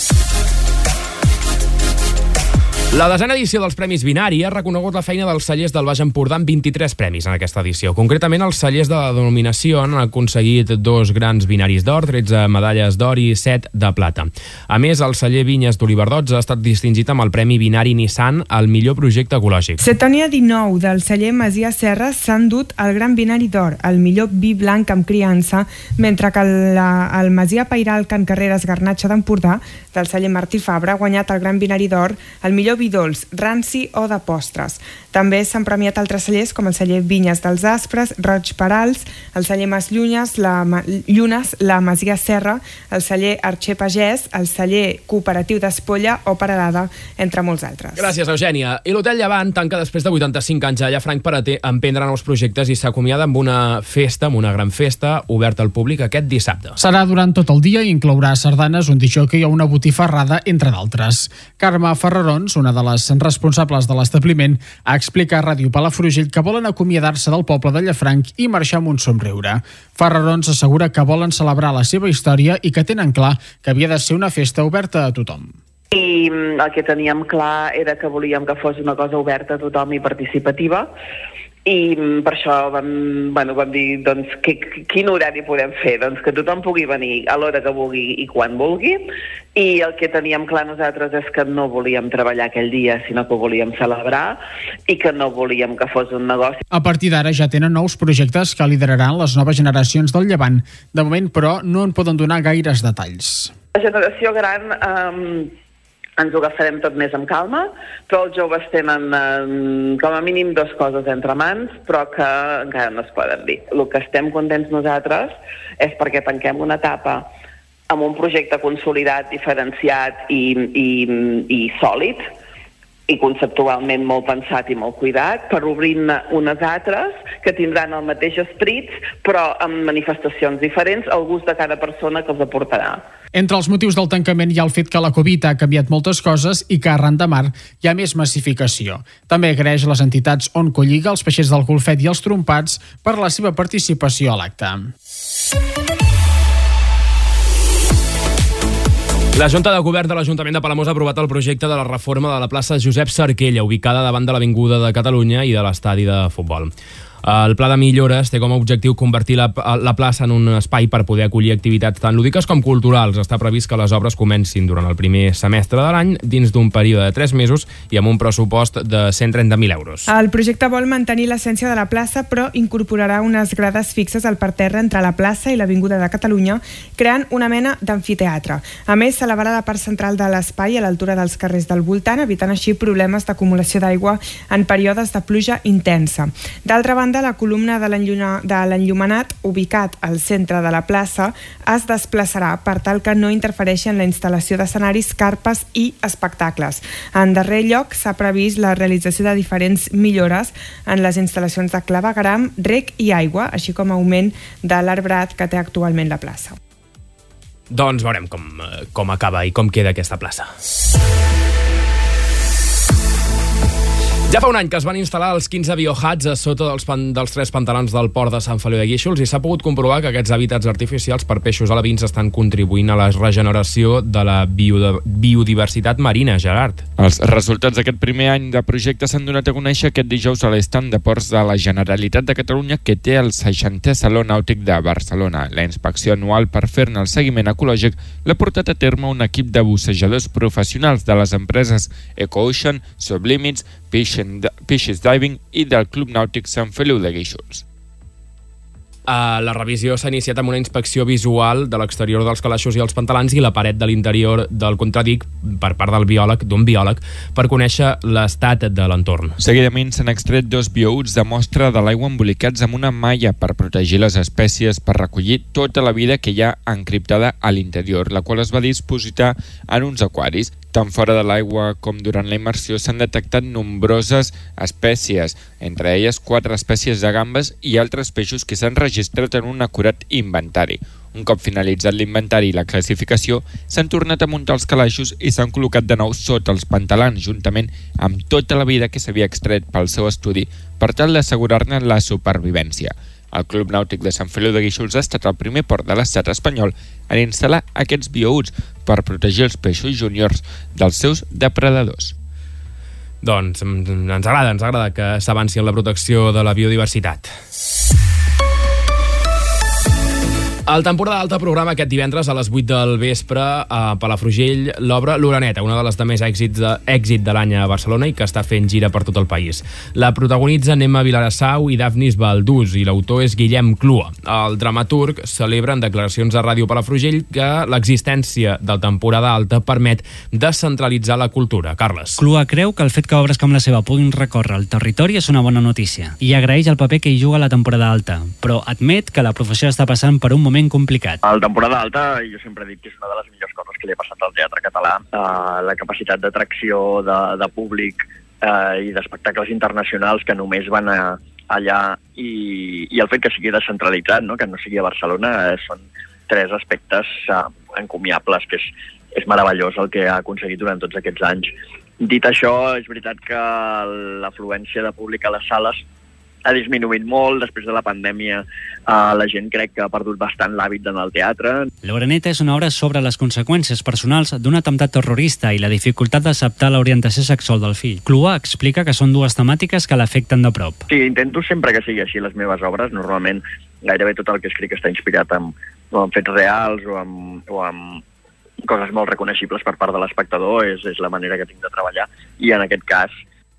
A: La 10a edició dels Premis Binari ha reconegut la feina dels cellers del Baix Empordà amb 23 premis en aquesta edició. Concretament, els cellers de la denominació han aconseguit 2 grans binaris d'or, 13 medalles d'or i 7 de plata. A més, el celler Vinyes d'Olivardotz ha estat distingit amb el Premi Binari Nissan al millor projecte ecològic.
G: Setònia 19 del celler Masia Serra s'han dut el Gran Binari d'Or, el millor vi blanc amb criança, mentre que el Masia Pairal Can Carreres Garnatxa d'Empordà, del celler Martí Fabra, ha guanyat el Gran Binari d'Or, el millor vi dolç, ranci o de postres. També s'han premiat altres cellers com el celler Vinyes dels Aspres, Roig Perals, el celler Mas Llunes, la Masia Serra, el celler Arxer Pagès, el celler Cooperatiu d'Espolla o Paredada, entre molts altres.
A: Gràcies, Eugènia. I l'Hotel Llevant tanca després de 85 anys a Llafranc per emprendre nous projectes i s'acomiada amb una festa, amb una gran festa, oberta al públic aquest dissabte.
E: Serà durant tot el dia i inclourà sardanes, un disjockey o una botifarrada, entre d'altres. Carme Ferrarons, una de les responsables de l'establiment, ha explicat a Ràdio Palafrugell que volen acomiadar-se del poble de Llafranc i marxar amb un somriure. Ferrarons assegura que volen celebrar la seva història i que tenen clar que havia de ser una festa oberta a tothom.
I: I el que teníem clar era que volíem que fos una cosa oberta a tothom i participativa, i per això vam dir doncs, quin horari podem fer, doncs que tothom pugui venir a l'hora que vulgui i quan vulgui, i el que teníem clar nosaltres és que no volíem treballar aquell dia, sinó que ho volíem celebrar i que no volíem que fos un negoci.
E: A partir d'ara ja tenen nous projectes que lideraran les noves generacions del Llevant. De moment, però, no en poden donar gaires detalls.
I: La generació gran ens ho agafarem tot més amb calma, però els joves tenen com a mínim 2 coses entre mans, però que encara no es poden dir. El que estem contents nosaltres és perquè tanquem una etapa amb un projecte consolidat, diferenciat i sòlid, i conceptualment molt pensat i molt cuidat, per obrir-ne unes altres que tindran el mateix esperit, però amb manifestacions diferents al gust de cada persona que els aportarà.
E: Entre els motius del tancament hi ha el fet que la Covid ha canviat moltes coses i que arran de mar hi ha més massificació. També agraeix a les entitats Oncolliga, els peixers del Golfet i els Trompats per la seva participació a l'acte.
A: La Junta de Govern de l'Ajuntament de Palamós ha aprovat el projecte de la reforma de la plaça Josep Sarquella, ubicada davant de l'Avinguda de Catalunya i de l'estadi de futbol. El pla de millores té com a objectiu convertir la plaça en un espai per poder acollir activitats tan lúdiques com culturals. Està previst que les obres comencin durant el primer semestre de l'any, dins d'un període de 3 mesos i amb un pressupost de 130.000 euros.
G: El projecte vol mantenir l'essència de la plaça, però incorporarà unes grades fixes al parterre entre la plaça i l'Avinguda de Catalunya, creant una mena d'amfiteatre. A més, s'elevarà la part central de l'espai a l'altura dels carrers del voltant, evitant així problemes d'acumulació d'aigua en períodes de pluja intensa. D'altra banda, banda, la columna de l'enllumenat, ubicat al centre de la plaça, es desplaçarà per tal que no interfereixi en la instal·lació d'escenaris, carpes i espectacles. En darrer lloc, s'ha previst la realització de diferents millores en les instal·lacions de clavegueram, rec i aigua, així com augment de l'arbrat que té actualment la plaça.
A: Doncs veurem com acaba i com queda aquesta plaça. Ja fa un any que es van instal·lar els 15 biohats a sota dels 3 pantanals del port de Sant Feliu de Guíxols i s'ha pogut comprovar que aquests hàbitats artificials per peixos alevins estan contribuint a la regeneració de la biodiversitat marina, Gerard.
D: Els resultats d'aquest primer any de projecte s'han donat a conèixer aquest dijous a l'estand de ports de la Generalitat de Catalunya, que té el 60è Saló Nàutic de Barcelona. La inspecció anual per fer-ne el seguiment ecològic l'ha portat a terme un equip de bussejadors professionals de les empreses EcoOcean, Sublimits, Fishes Diving i del Club Nàutic Sant Feliu de Guíxols.
A: La revisió s'ha iniciat amb una inspecció visual de l'exterior dels calaixos i els pantalans i la paret de l'interior del contradic per part d'un biòleg per conèixer l'estat de l'entorn.
D: Seguidament s'han extret 2 biouts de mostra de l'aigua embolicats amb una malla per protegir les espècies, per recollir tota la vida que hi ha encriptada a l'interior, la qual es va dispositar en uns aquaris. Tant fora de l'aigua com durant la immersió s'han detectat nombroses espècies, entre elles 4 espècies de gambes i altres peixos que s'han registrat en un acurat inventari. Un cop finalitzat l'inventari i la classificació, s'han tornat a muntar els calaixos i s'han col·locat de nou sota els pantalans, juntament amb tota la vida que s'havia extret pel seu estudi per tal d'assegurar-ne la supervivència. El Club Nàutic de Sant Feliu de Guíxols ha estat el primer port de l'estat espanyol en instal·lar aquests biouts per protegir els peixos júniors dels seus depredadors.
A: Doncs ens agrada que s'avanci en la protecció de la biodiversitat. El Temporada Alta programa aquest divendres a les 8 del vespre a Palafrugell l'obra L'Oreneta, una de les de més èxit de l'any a Barcelona i que està fent gira per tot el país. La protagonitza Emma Vilarassau i Dafnis Baldús i l'autor és Guillem Clua. El dramaturg celebra en declaracions a Ràdio Palafrugell que l'existència del Temporada Alta permet descentralitzar la cultura. Carles.
F: Clua creu que el fet que obres com la seva puguin recórrer el territori és una bona notícia i agraeix el paper que hi juga la Temporada Alta, però admet que la professió està passant per un moment complicat.
N: El Temporada Alta, jo sempre he dit que és una de les millors coses que li ha passat al teatre català. La capacitat d'atracció de públic i d'espectacles internacionals que només van allà i el fet que sigui descentralitzat, no? Que no sigui a Barcelona, són 3 aspectes encomiables, que és meravellós el que ha aconseguit durant tots aquests anys. Dit això, és veritat que l'afluència de públic a les sales ha disminuït molt. Després de la pandèmia la gent crec que ha perdut bastant l'hàbit d'anar al teatre.
F: L'Oreneta és una obra sobre les conseqüències personals d'un atemptat terrorista i la dificultat d'acceptar l'orientació sexual del fill. Clua explica que són 2 temàtiques que l'afecten de prop.
N: Sí, intento sempre que sigui així les meves obres. Normalment gairebé tot el que escric està inspirat en fets reals o amb coses molt reconeixibles per part de l'espectador. És la manera que tinc de treballar i en aquest cas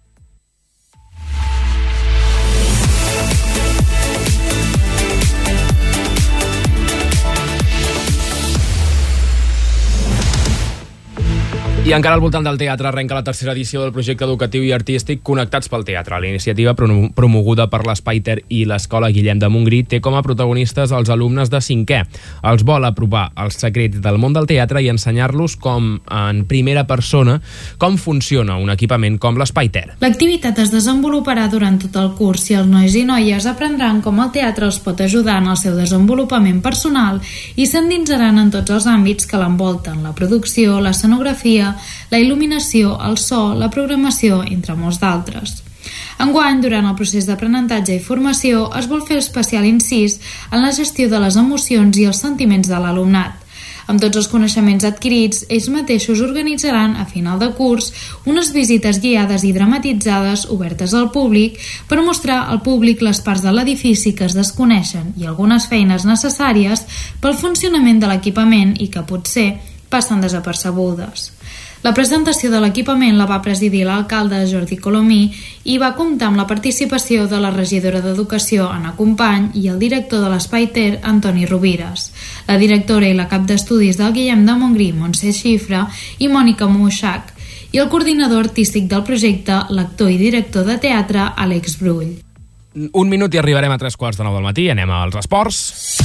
A: I encara al voltant del teatre arrenca la 3a edició del projecte educatiu i artístic Connectats pel Teatre. La iniciativa, promoguda per l'Espai Ter i l'Escola Guillem de Montgrí, té com a protagonistes els alumnes de 5è. Els vol aprovar els secrets del món del teatre i ensenyar-los en primera persona com funciona un equipament com l'Espai Ter.
C: L'activitat es desenvoluparà durant tot el curs i els nois i noies aprendran com el teatre els pot ajudar en el seu desenvolupament personal i s'endinsaran en tots els àmbits que l'envolten: la producció, l'escenografia, la il·luminació, el so, la programació, entre molts d'altres. Enguany, durant el procés d'aprenentatge i formació, es vol fer especial incís en la gestió de les emocions i els sentiments de l'alumnat. Amb tots els coneixements adquirits, ells mateixos organitzaran, a final de curs, unes visites guiades i dramatitzades obertes al públic per mostrar al públic les parts de l'edifici que es desconeixen i algunes feines necessàries pel funcionament de l'equipament i que potser passen desapercebudes. La presentació de l'equipament la va presidir l'alcalde Jordi Colomí i va comptar amb la participació de la regidora d'Educació, Anna Company, i el director de l'Espai Ter, Antoni Rovires, la directora i la cap d'estudis del Guillem de Montgrí, Montse Xifra, i Mònica Moixac, i el coordinador artístic del projecte, l'actor i director de teatre, Àlex Brull.
A: Un minut i arribarem a 3:45 del matí. Anem als esports.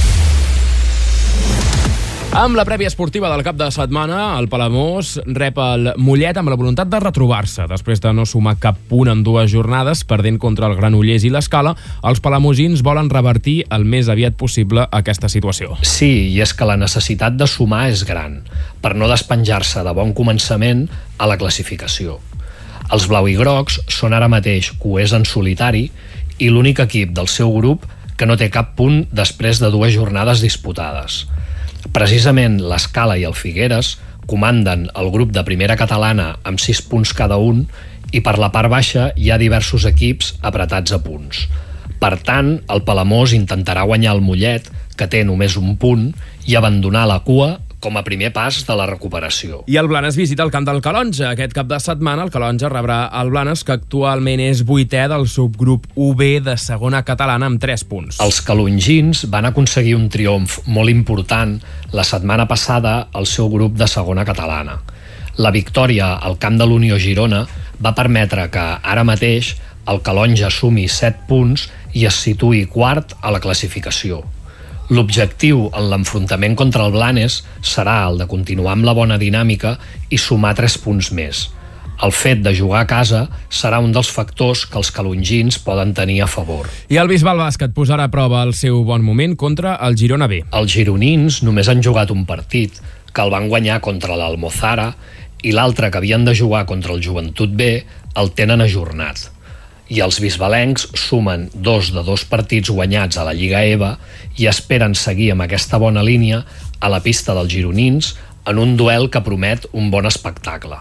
A: Amb la prèvia esportiva del cap de setmana, el Palamós rep el Mollet amb la voluntat de retrobar-se. Després de no sumar cap punt en 2 jornades, perdent contra el Granollers i l'Escala, els palamosins volen revertir el més aviat possible aquesta situació.
J: Sí, i és que la necessitat de sumar és gran, per no despenjar-se de bon començament a la classificació. Els blauigrocs són ara mateix coers en solitari i l'únic equip del seu grup que no té cap punt després de 2 jornades disputades. Precisament l'Escala i el Figueres comanden el grup de primera catalana amb 6 punts cada un i per la part baixa hi ha diversos equips apretats a punts. Per tant, el Palamós intentarà guanyar el Mollet, que té només un punt, i abandonar la cua com a primer pas de la recuperació.
A: I el Blanes visita el camp del Calonge. Aquest cap de setmana el Calonge rebrà el Blanes, que actualment és 8è del subgrup UB de segona catalana amb 3 punts.
J: Els calongins van aconseguir un triomf molt important la setmana passada al seu grup de segona catalana. La victòria al camp de l'Unió Girona va permetre que ara mateix el Calonge sumi 7 punts i es situï quart a la classificació. L'objectiu en l'enfrontament contra el Blanes serà el de continuar amb la bona dinàmica i sumar 3 punts més. El fet de jugar a casa serà un dels factors que els calongins poden tenir a favor.
A: I el Bisbal Bàsquet posarà a prova el seu bon moment contra el Girona B.
J: Els gironins només han jugat un partit, que el van guanyar contra l'Almozara, i l'altre que havien de jugar contra el Joventut B el tenen ajornat. I els bisbalencs sumen 2 de 2 partits guanyats a la Lliga EVA i esperen seguir amb aquesta bona línia a la pista dels gironins en un duel que promet un bon espectacle.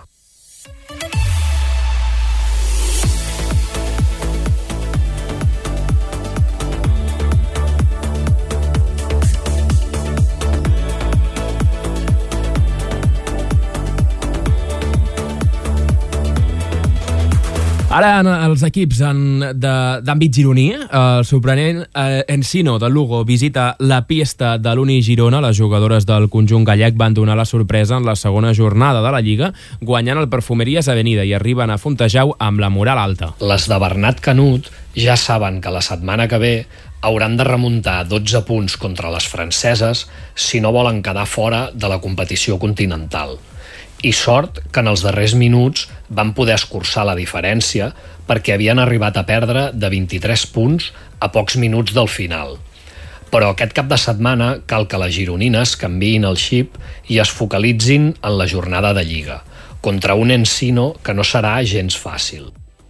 A: Ara, els equips d'àmbit gironí, el sorprenent Encino de Lugo visita la pista de l'Uni Girona. Les jugadores del conjunt gallec van donar la sorpresa en la segona jornada de la Lliga, guanyant el Perfumeries Avenida i arriben a Fontejau amb la moral alta.
J: Les de Bernat Canut ja saben que la setmana que ve hauran de remuntar 12 punts contra les franceses si no volen quedar fora de la competició continental. I sort que en els darrers minuts van poder escurçar la diferència perquè havien arribat a perdre de 23 punts a pocs minuts del final. Però aquest cap de setmana cal que les gironines canviïn el xip i es focalitzin en la jornada de Lliga, contra un Encino que no serà gens fàcil.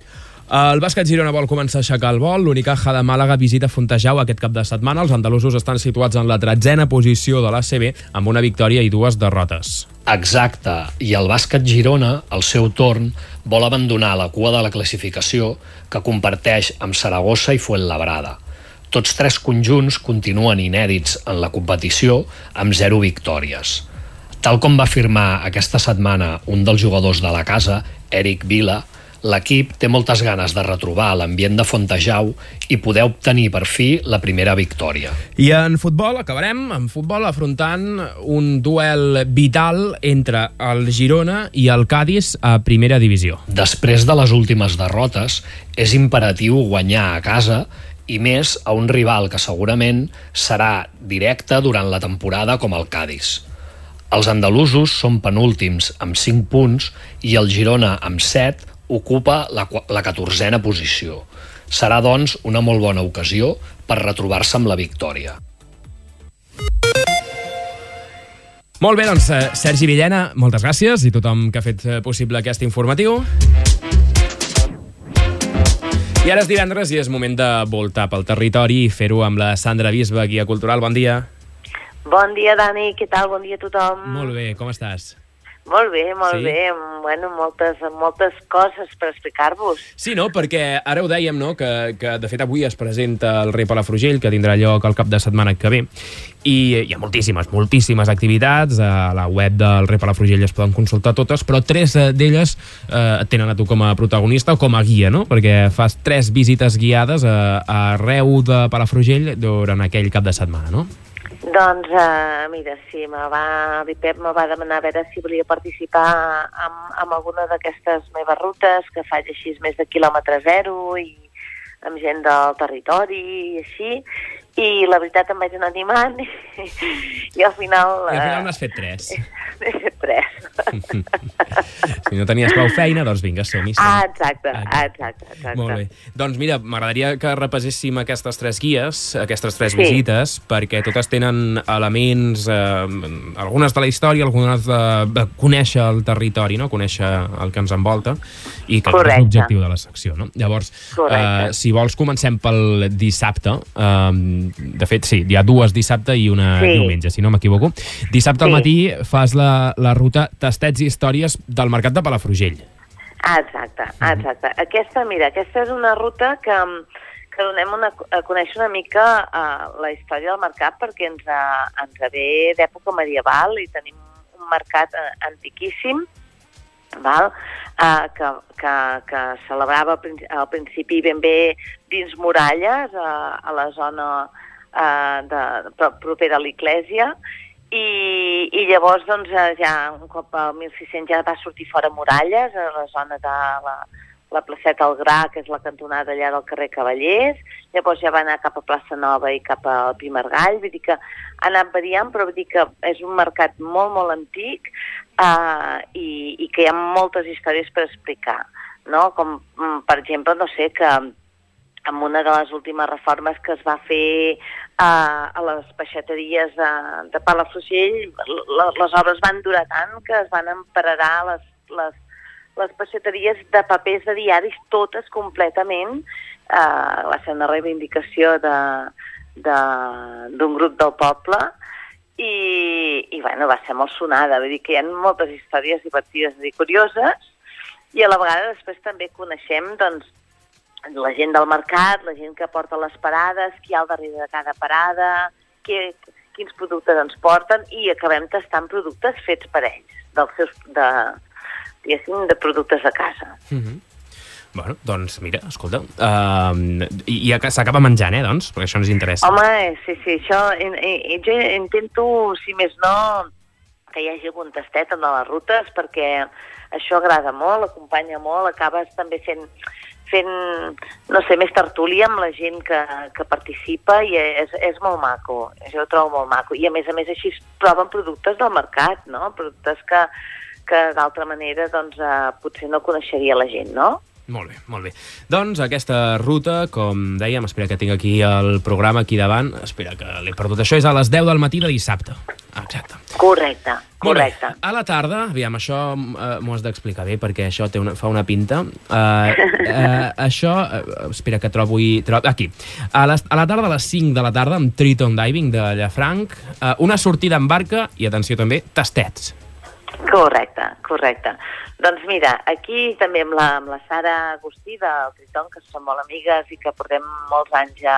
A: El bàsquet Girona vol començar a aixecar el vol. L'Unicaja de Màlaga visita Fontejau aquest cap de setmana. Els andalusos estan situats en la 13a posició de l'ACB amb una victòria i 2 derrotes.
J: Exacte, i el bàsquet Girona, al seu torn, vol abandonar la cua de la classificació que comparteix amb Saragossa i Fuenlabrada. Tots 3 conjunts continuen inèdits en la competició amb 0 victòries. Tal com va afirmar aquesta setmana un dels jugadors de la casa, Eric Vila, l'equip té moltes ganes de retrobar l'ambient de Fontejau i poder obtenir per fi la primera victòria.
A: I en futbol, acabarem amb futbol afrontant un duel vital entre el Girona i el Cádiz a primera divisió.
J: Després de les últimes derrotes, és imperatiu guanyar a casa i més a un rival que segurament serà directe durant la temporada com el Cádiz. Els andalusos són penúltims amb 5 punts i el Girona amb 7 ocupa la 14a posició. Serà, doncs, una molt bona ocasió per retrobar-se amb la victòria.
A: Molt bé, doncs, Sergi Villena, moltes gràcies i tothom que ha fet possible aquest informatiu. I ara és divendres i és moment de voltar pel territori i fer-ho amb la Sandra Bisbe, guia cultural. Bon dia.
O: Bon dia, Dani. Què tal? Bon dia a tothom.
A: Molt bé, com estàs?
O: Molt bé, molt bé. Bueno, moltes coses per explicar-vos.
A: Sí, no? Perquè ara ho dèiem, no? Que de fet avui es presenta el Rei Palafrugell, que tindrà lloc el cap de setmana que ve. I hi ha moltíssimes activitats. A la web del Rei Palafrugell es poden consultar totes, però 3 d'elles tenen a tu com a protagonista o com a guia, no? Perquè fas 3 visites guiades arreu de Palafrugell durant aquell cap de setmana, no?
O: Doncs, mira, sí, l'IPEP me va demanar a veure si volia participar en alguna d'aquestes meves rutes, que faig així més de quilòmetre zero, i amb gent del territori i així, i la veritat em vaig anar animant i al final...
A: I al final n'has fet 3.
O: N'he fet 3.
A: Si no tenies prou feina, doncs vinga, som-hi.
O: Exacte.
A: Molt bé. Doncs mira, m'agradaria que repasséssim aquestes 3 guies, aquestes 3 visites, perquè totes tenen elements, algunes de la història, algunes de conèixer el territori, no? Conèixer el que ens envolta, i que és l'objectiu de la secció, no? Llavors, si vols, comencem pel dissabte. De fet, sí, hi ha 2 dissabte i una diumenge, si no m'equivoco. Dissabte al matí fas la ruta Tastets i històries del Mercat de Palafrugell.
O: Exacte. Aquesta és una ruta que donem a conèixer una mica la història del mercat, perquè ens ve d'època medieval i tenim un mercat antiquíssim, val? Que celebrava al principi ben bé dins muralles, a la zona propera a l'església, i llavors doncs, ja un cop al 1600 ja va sortir fora muralles, a la zona de la placeta del Gra, que és la cantonada allà del carrer Cavallers, llavors ja va anar cap a Plaça Nova i cap al Pi Margall, vull dir que ha anat variant, però vull dir que és un mercat molt, molt antic, i que hi ha moltes històries per explicar, no? Com, per exemple, no sé, que amb una de les últimes reformes que es va fer a les peixateries de Palafrugell, les obres van durar tant que es van emparerar les peixateries de papers de diaris, totes completament. Va ser una reivindicació d'un grup del poble, i bueno, va ser molt sonada, vull dir que hi ha moltes històries divertides i curioses, i a la vegada després també coneixem doncs, la gent del mercat, la gent que porta les parades, qui hi ha al darrere de cada parada, quins productes ens porten, i acabem tastant productes fets per ells, de productes de casa.
A: Bueno, doncs mira, escolta, i s'acaba menjant, doncs, perquè això ens interessa.
O: Home, sí, això, jo intento, si més no, que hi hagi algun tastet en les rutes, perquè això agrada molt, acompanya molt, acabes també fent, no sé, més tertúlia amb la gent que participa, i és molt maco, jo ho trobo molt maco, i a més així es troben productes del mercat, no? Productes que d'altra manera doncs, potser no coneixeria la gent, no?
A: Molt bé. Doncs aquesta ruta, com dèiem, espera que tinc aquí el programa aquí davant, espera que l'he perdut, això és a les 10 del matí de dissabte. Exacte.
O: Correcte.
A: A la tarda, aviam, això m'ho has d'explicar bé, perquè això fa una pinta. Això, espera que trobo aquí. A la tarda, a les 5 de la tarda, amb Triton Diving de Llafranc, una sortida en barca i, atenció també, tastets.
O: Correcte. Doncs mira, aquí també amb la Sara Agustí del Triton, que som molt amigues i que portem molts anys ja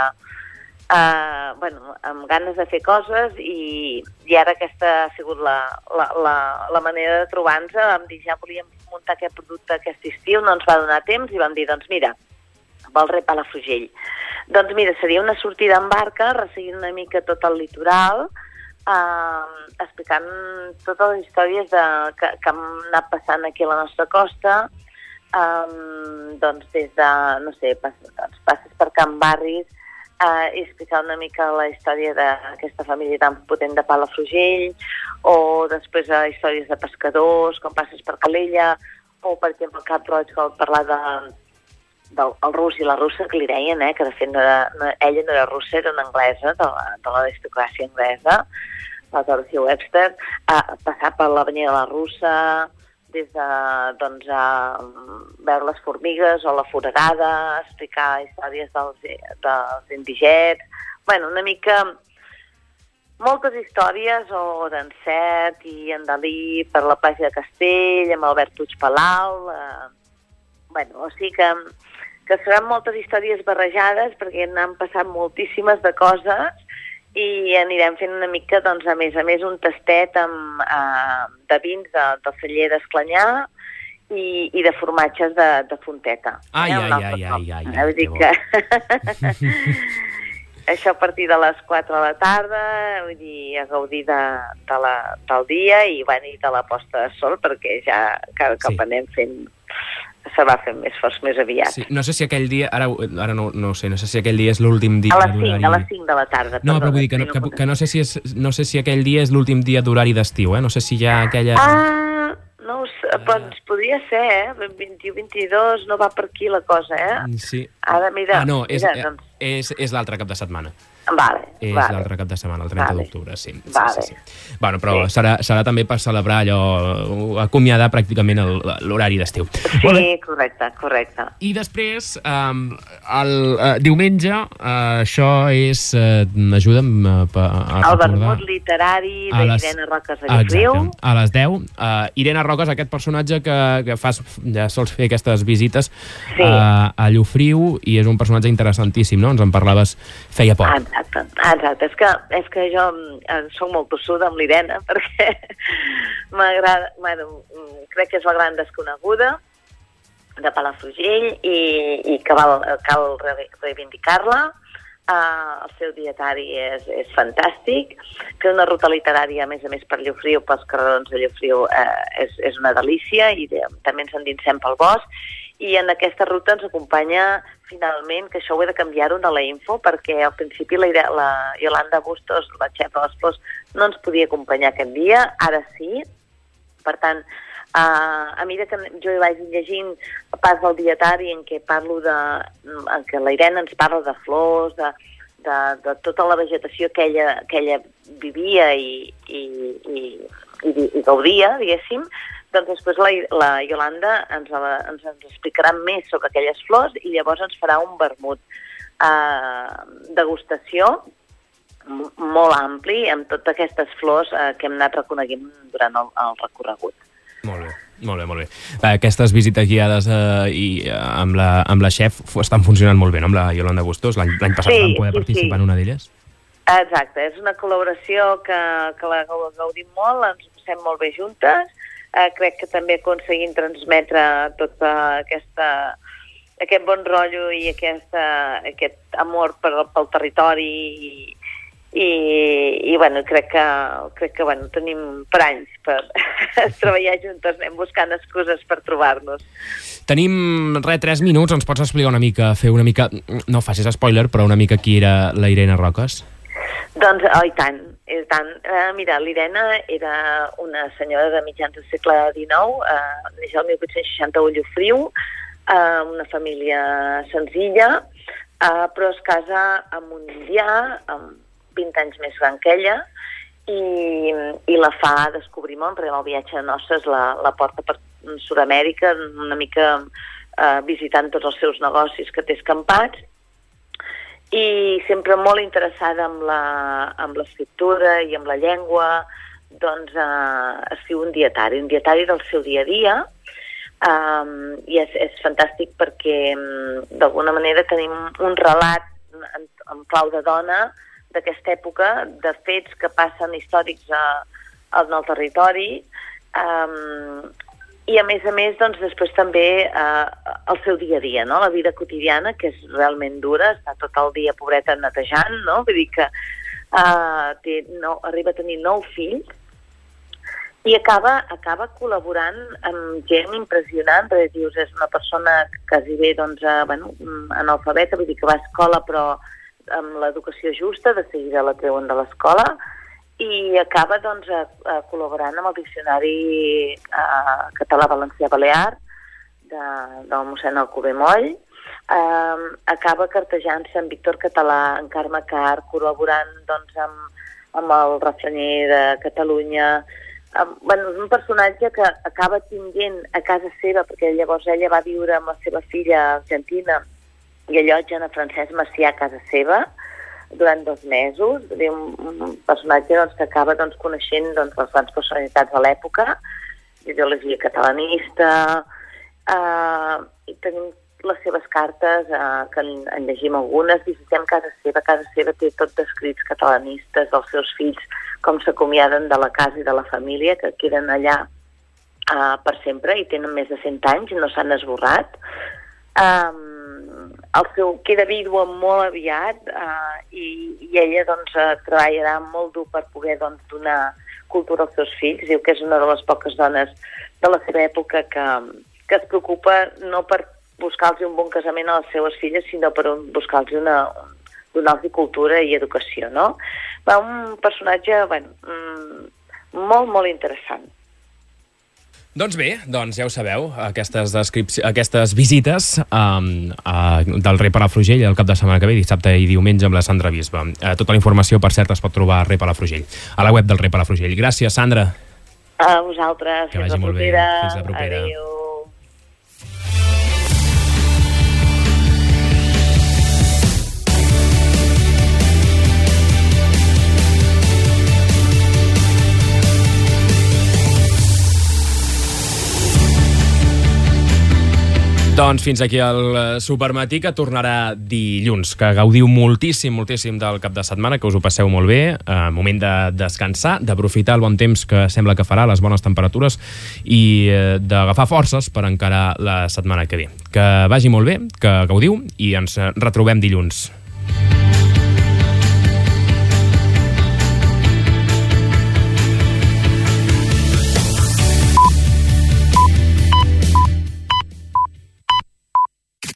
O: amb ganes de fer coses, i ara aquesta ha sigut la manera de trobar-nos. Vam dir, ja volíem muntar aquest producte aquest estiu, no ens va donar temps, i vam dir, doncs mira, vol res Palafrugell. Doncs mira, seria una sortida en barca, resseguint una mica tot el litoral, explicant totes les històries que han anat passant aquí a la nostra costa, doncs des de, no sé, passes per Can Barris, i explicar una mica la història d'aquesta família tan potent de Palafrugell, o després històries de pescadors, com passes per Calella, o per exemple el Cap Roig, que parlar del rus i la russa, que li deien, que de fet ella no era russa, era una anglesa, de l'aristocràcia anglesa, la Dorothy Webster, passar per l'avenida de la Russa, des de veure les formigues o la foradada, explicar històries dels indigets, bueno, una mica moltes històries, o d'Encert i en Dalí per la platja de Castell, amb Albert Puig Palau, bueno, o sigui que seran moltes històries barrejades, perquè n'han passat moltíssimes de coses, i anirem fent una mica, doncs, a més, un tastet de vins del celler d'Esclanyà i de formatges de Fonteta.
A: Ai,
O: vull dir que això a partir de les 4 de la tarda, vull dir, a gaudir del dia i de la posta de sol, perquè ja cada cop anem fent se va fer més fort, més aviat.
A: Sí, no sé si aquell dia, ara no ho sé, no sé si aquell dia és l'últim dia d'horari...
O: A les 5 de la tarda.
A: No, però vull dir que no sé si aquell dia és l'últim dia d'horari d'estiu, no sé si hi ha aquella...
O: No ho sé, doncs podria ser, 21-22, no va per aquí la cosa,
A: Sí.
O: Ara, mira...
A: no, és l'altre cap de setmana. És l'altre cap de setmana, el 30 d'octubre, sí. Bueno, però serà també per celebrar allò, acomiadar pràcticament l'horari d'estiu.
O: Sí, correcte.
A: I després, el diumenge, això és... Ajuda'm a recordar...
O: El vermut literari d'Irene Roques a Llofriu.
A: Exacte, a les 10. Irene Roques, aquest personatge que ja sols fer aquestes visites a Llofriu, i és un personatge interessantíssim, no? Ens en parlaves feia poc.
O: Exacte. És que jo soc molt tossuda amb l'Irene perquè m'agrada, crec que és la gran desconeguda de Palafrugell i que cal reivindicar-la. El seu dietari és fantàstic, que una ruta literària, a més per Llofriu, pels carrerons de Llofriu, és una delícia, i també ens endinsem pel bosc. I en aquesta ruta ens acompanya, finalment, que això ho he de canviar-ho a la info, perquè al principi la Iolanda Bustos, la xef de les flors, no ens podia acompanyar aquest dia, ara sí. Per tant, a mesura que jo hi vaig llegint pas del dietari en què la Irene ens parla de flors, de tota la vegetació que ella vivia i gaudia, diguéssim, doncs després la Iolanda ens explicarà més sobre aquelles flors i llavors ens farà un vermut degustació molt ampli amb totes aquestes flors que hem anat reconeguent durant el recorregut.
A: Molt bé. Aquestes visites guiades amb la xef estan funcionant molt bé, no? Amb la Iolanda Bustos. L'any passat vam poder participar en una d'elles.
O: Exacte, és una col·laboració que la gaudim molt, ens passem molt bé juntes. Crec que també aconseguim transmetre tot aquest bon rotllo i aquest amor pel territori i bueno, crec que bueno, tenim per anys per treballar juntes, anem buscant excuses per trobar-nos.
A: Tenim 3 minuts, ens pots explicar fer una mica, no facis spoiler, però una mica qui era la Irene Roques?
O: Doncs, i tant. Mira, l'Irene era una senyora de mitjans del segle XIX, neix el 1861 a Llofriu, una família senzilla, però es casa amb un indià, amb 20 anys més gran que ella, i la fa descobrir món, perquè el viatge de noces la porta per Sud-amèrica, una mica visitant tots els seus negocis que té escampats, i sempre molt interessada amb l'escriptura i amb la llengua, doncs escriu un dietari del seu dia a dia, i és fantàstic perquè d'alguna manera tenim un relat en clau de dona d'aquesta època, de fets que passen històrics en el territori, i a més, doncs, després també el seu dia a dia, no? La vida quotidiana, que és realment dura, està tot el dia pobreta netejant, no? Vull dir que arriba a tenir 9 fills i acaba col·laborant amb gent impressionant, perquè dius, és una persona quasi bé, doncs, analfabeta, vull dir que va a escola però amb l'educació justa, de seguida la treuen de l'escola, i acaba doncs, col·laborant amb el diccionari català-valencià-balear del mossèn Alcover Moll, acaba cartejant-se amb Víctor Català, en Carme Car, col·laborant doncs, amb el refranyer de Catalunya. És un personatge que acaba tinguent a casa seva, perquè llavors ella va viure amb la seva filla argentina i allotgen a Francesc Macià a casa seva durant 2 mesos. Un personatge doncs, que acaba coneixent les grans personalitats de l'època, ideologia catalanista, i tenim les seves cartes, que en llegim algunes, visitem casa seva. Casa seva té tot descrits catalanistes dels seus fills, com s'acomiaden de la casa i de la família, que queden allà per sempre i tenen més de 100 anys i no s'han esborrat. El seu queda vídua molt aviat i ella doncs, treballarà molt dur per poder donar cultura als seus fills. Diu que és una de les poques dones de la seva època que que es preocupa no per buscar-los un bon casament a les seves filles, sinó per buscar-los donar-los cultura i educació, no? Va, un personatge, molt, molt interessant.
A: Doncs bé, ja ho sabeu, aquestes visites del Rei Palafrugell el cap de setmana que ve, dissabte i diumenge amb la Sandra Bisbe. Tota la informació, per cert, es pot trobar a Rei Palafrugell, a la web del Rei Palafrugell. Gràcies, Sandra.
O: A vosaltres.
A: Que vagi molt bé. Fins la propera.
O: Adéu.
A: Doncs fins aquí el Supermatí, que tornarà dilluns, que gaudiu moltíssim del cap de setmana, que us ho passeu molt bé, moment de descansar, d'aprofitar el bon temps que sembla que farà, les bones temperatures, i d'agafar forces per encarar la setmana que ve. Que vagi molt bé, que gaudiu, i ens retrobem dilluns.